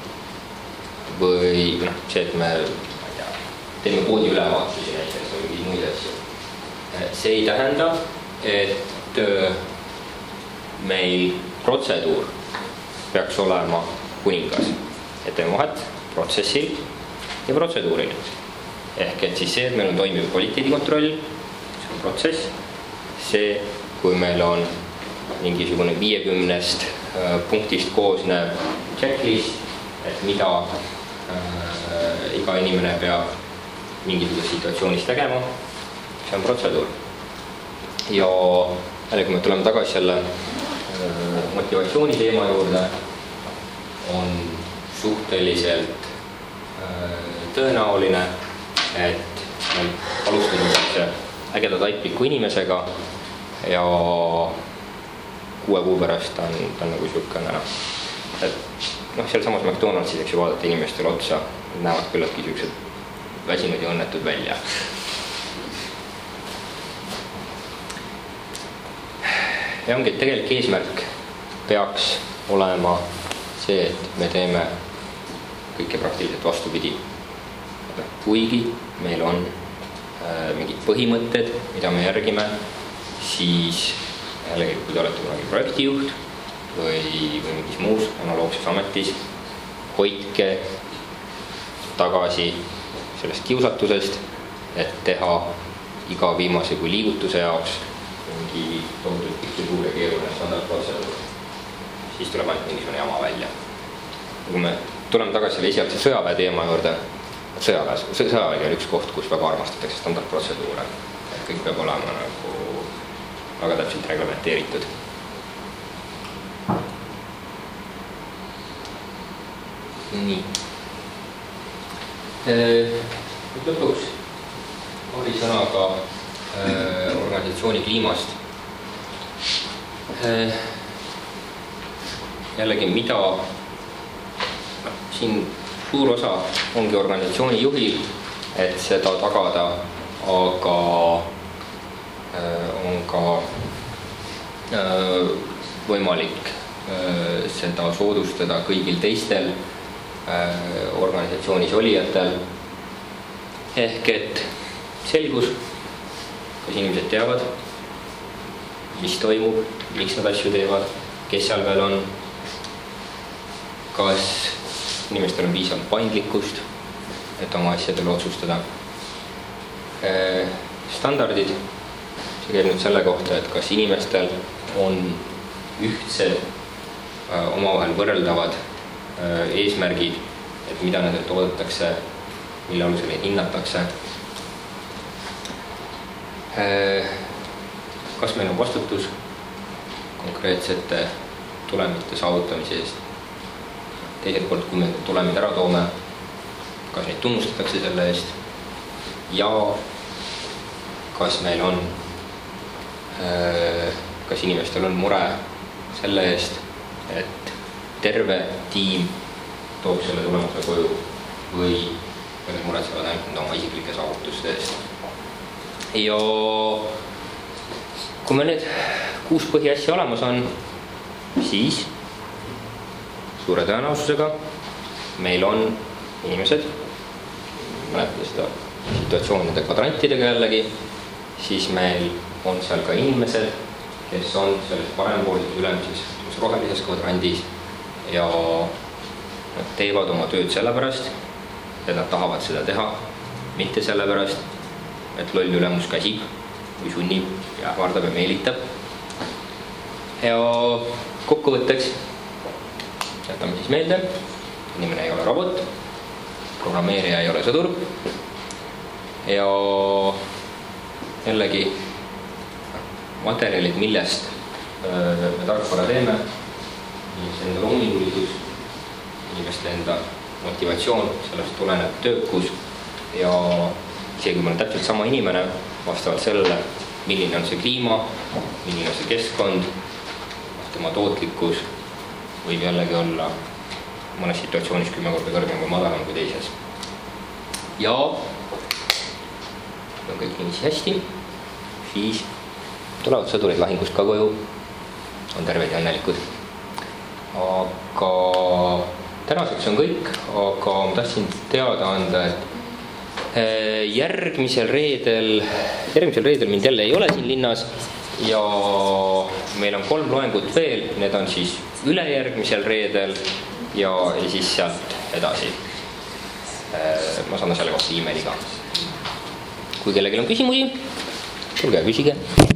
või see, et me teeme koodi ülevaatusi näiteks või mingeid muid asju, see ei tähenda, et meil protseduur peaks olema kuningas, et teeme vahet protsessil ja protseduuril. Ehk et siis see, et meil on toimiv kvaliteedikontroll, see on protsess, see, kui meil on mingisugune 50 punktist koosnev checklist, et mida iga inimene peab mingisuguses situatsioonis tegema, see on protseduur. Ja jälle, kui me tuleme tagasi selle motivatsiooni teema juurde, on suhteliselt tõenäoline, et alustatakse ägeda taipliku inimesega ja 6 kuu pärast on nagu siukene, et seal samas McDonaldsis, eks ju, vaadata inimestele otsa, näevad küllaltki siuksed väsinud ja õnnetud välja. Ja ongi, et tegelik eesmärk peaks olema see, et me teeme kõike praktiliselt vastupidi. Kuigi meil on mingid põhimõtted, mida me järgime, siis jällegi, kui te olete kunagi projektijuht või mingis muus analoogses ametis, hoidke tagasi sellest kiusatusest, et teha iga viimase kui liigutuse jaoks mingi tohutult pikk suur ja keeruline standardprotseduur. Siis tuleb ainult mingisugune jama välja. Kui me tuleme tagasi selle esialgse sõjaväe teema juurde, sõjavägi on üks koht, kus väga armastatakse standardprotseduure. Kõik peab olema nagu väga täpselt reglementeeritud. Nii. Lõpuks paari sõnaga organisatsiooni kliimast. Jällegi, mida siin suur osa ongi organisatsiooni juhil, et seda tagada, aga on ka võimalik seda soodustada kõigil teistel organisatsioonis olijatel. Ehk et selgus, kas inimesed teavad, mis toimub, miks nad asju teevad, kes seal veel on, kas inimestel on piisavalt paindlikkust, et oma asjadele otsustada. Standardid, see käib nüüd selle kohta, et kas inimestel on ühtsed omavahel võrreldavad eesmärgid, et mida nendelt oodatakse, mille alusel neid hinnatakse. Kas meil on vastutus konkreetsete tulemite saavutamise eest? Teiselt poolt, kui me tulemid ära toome, kas neid tunnustatakse selle eest ja kas meil on, kas inimestel on mure selle eest, et terve tiim toob selle tulemuse koju või need muretsevad ainult oma isiklike saavutuste eest. Ja kui meil need 6 põhiasja olemas on, siis suure tõenäosusega meil on inimesed, mäletada seda situatsioonide kvadrantidega jällegi, siis meil on seal ka inimesed, kes on selles parempoolses ülemises rohelises kvadrandis ja nad teevad oma tööd sellepärast, et nad tahavad seda teha, mitte sellepärast, et loll ülemus käsib või sunnib ja ähvardab ja meelitab. Ja kokkuvõtteks jätame siis meelde, inimene ei ole robot, programmeerija ei ole sõdur ja jällegi materjalid, millest me tarkvara teeme, inimeste enda loomingulisus, inimeste enda motivatsioon, sellest tuleneb töökus ja isegi kui meil on täpselt sama inimene, vastavalt sellele, milline on see kliima, milline on see keskkond, tema tootlikkus võib jällegi olla mõnes situatsioonis 10 korda kõrgem või madalam kui teises. Ja kui on kõik nii hästi, siis tulevad sõdurid lahingust ka koju, on terved ja õnnelikud. Aga tänaseks on kõik, aga ma tahtsin teada anda, et järgmisel reedel mind jälle ei ole siin linnas, ja meil on 3 loengut veel, need on siis ülejärgmisel reedel ja siis sealt edasi. Ma saan selle kohta emailiga. Kui kellelgi on küsimusi, tulge ja küsige.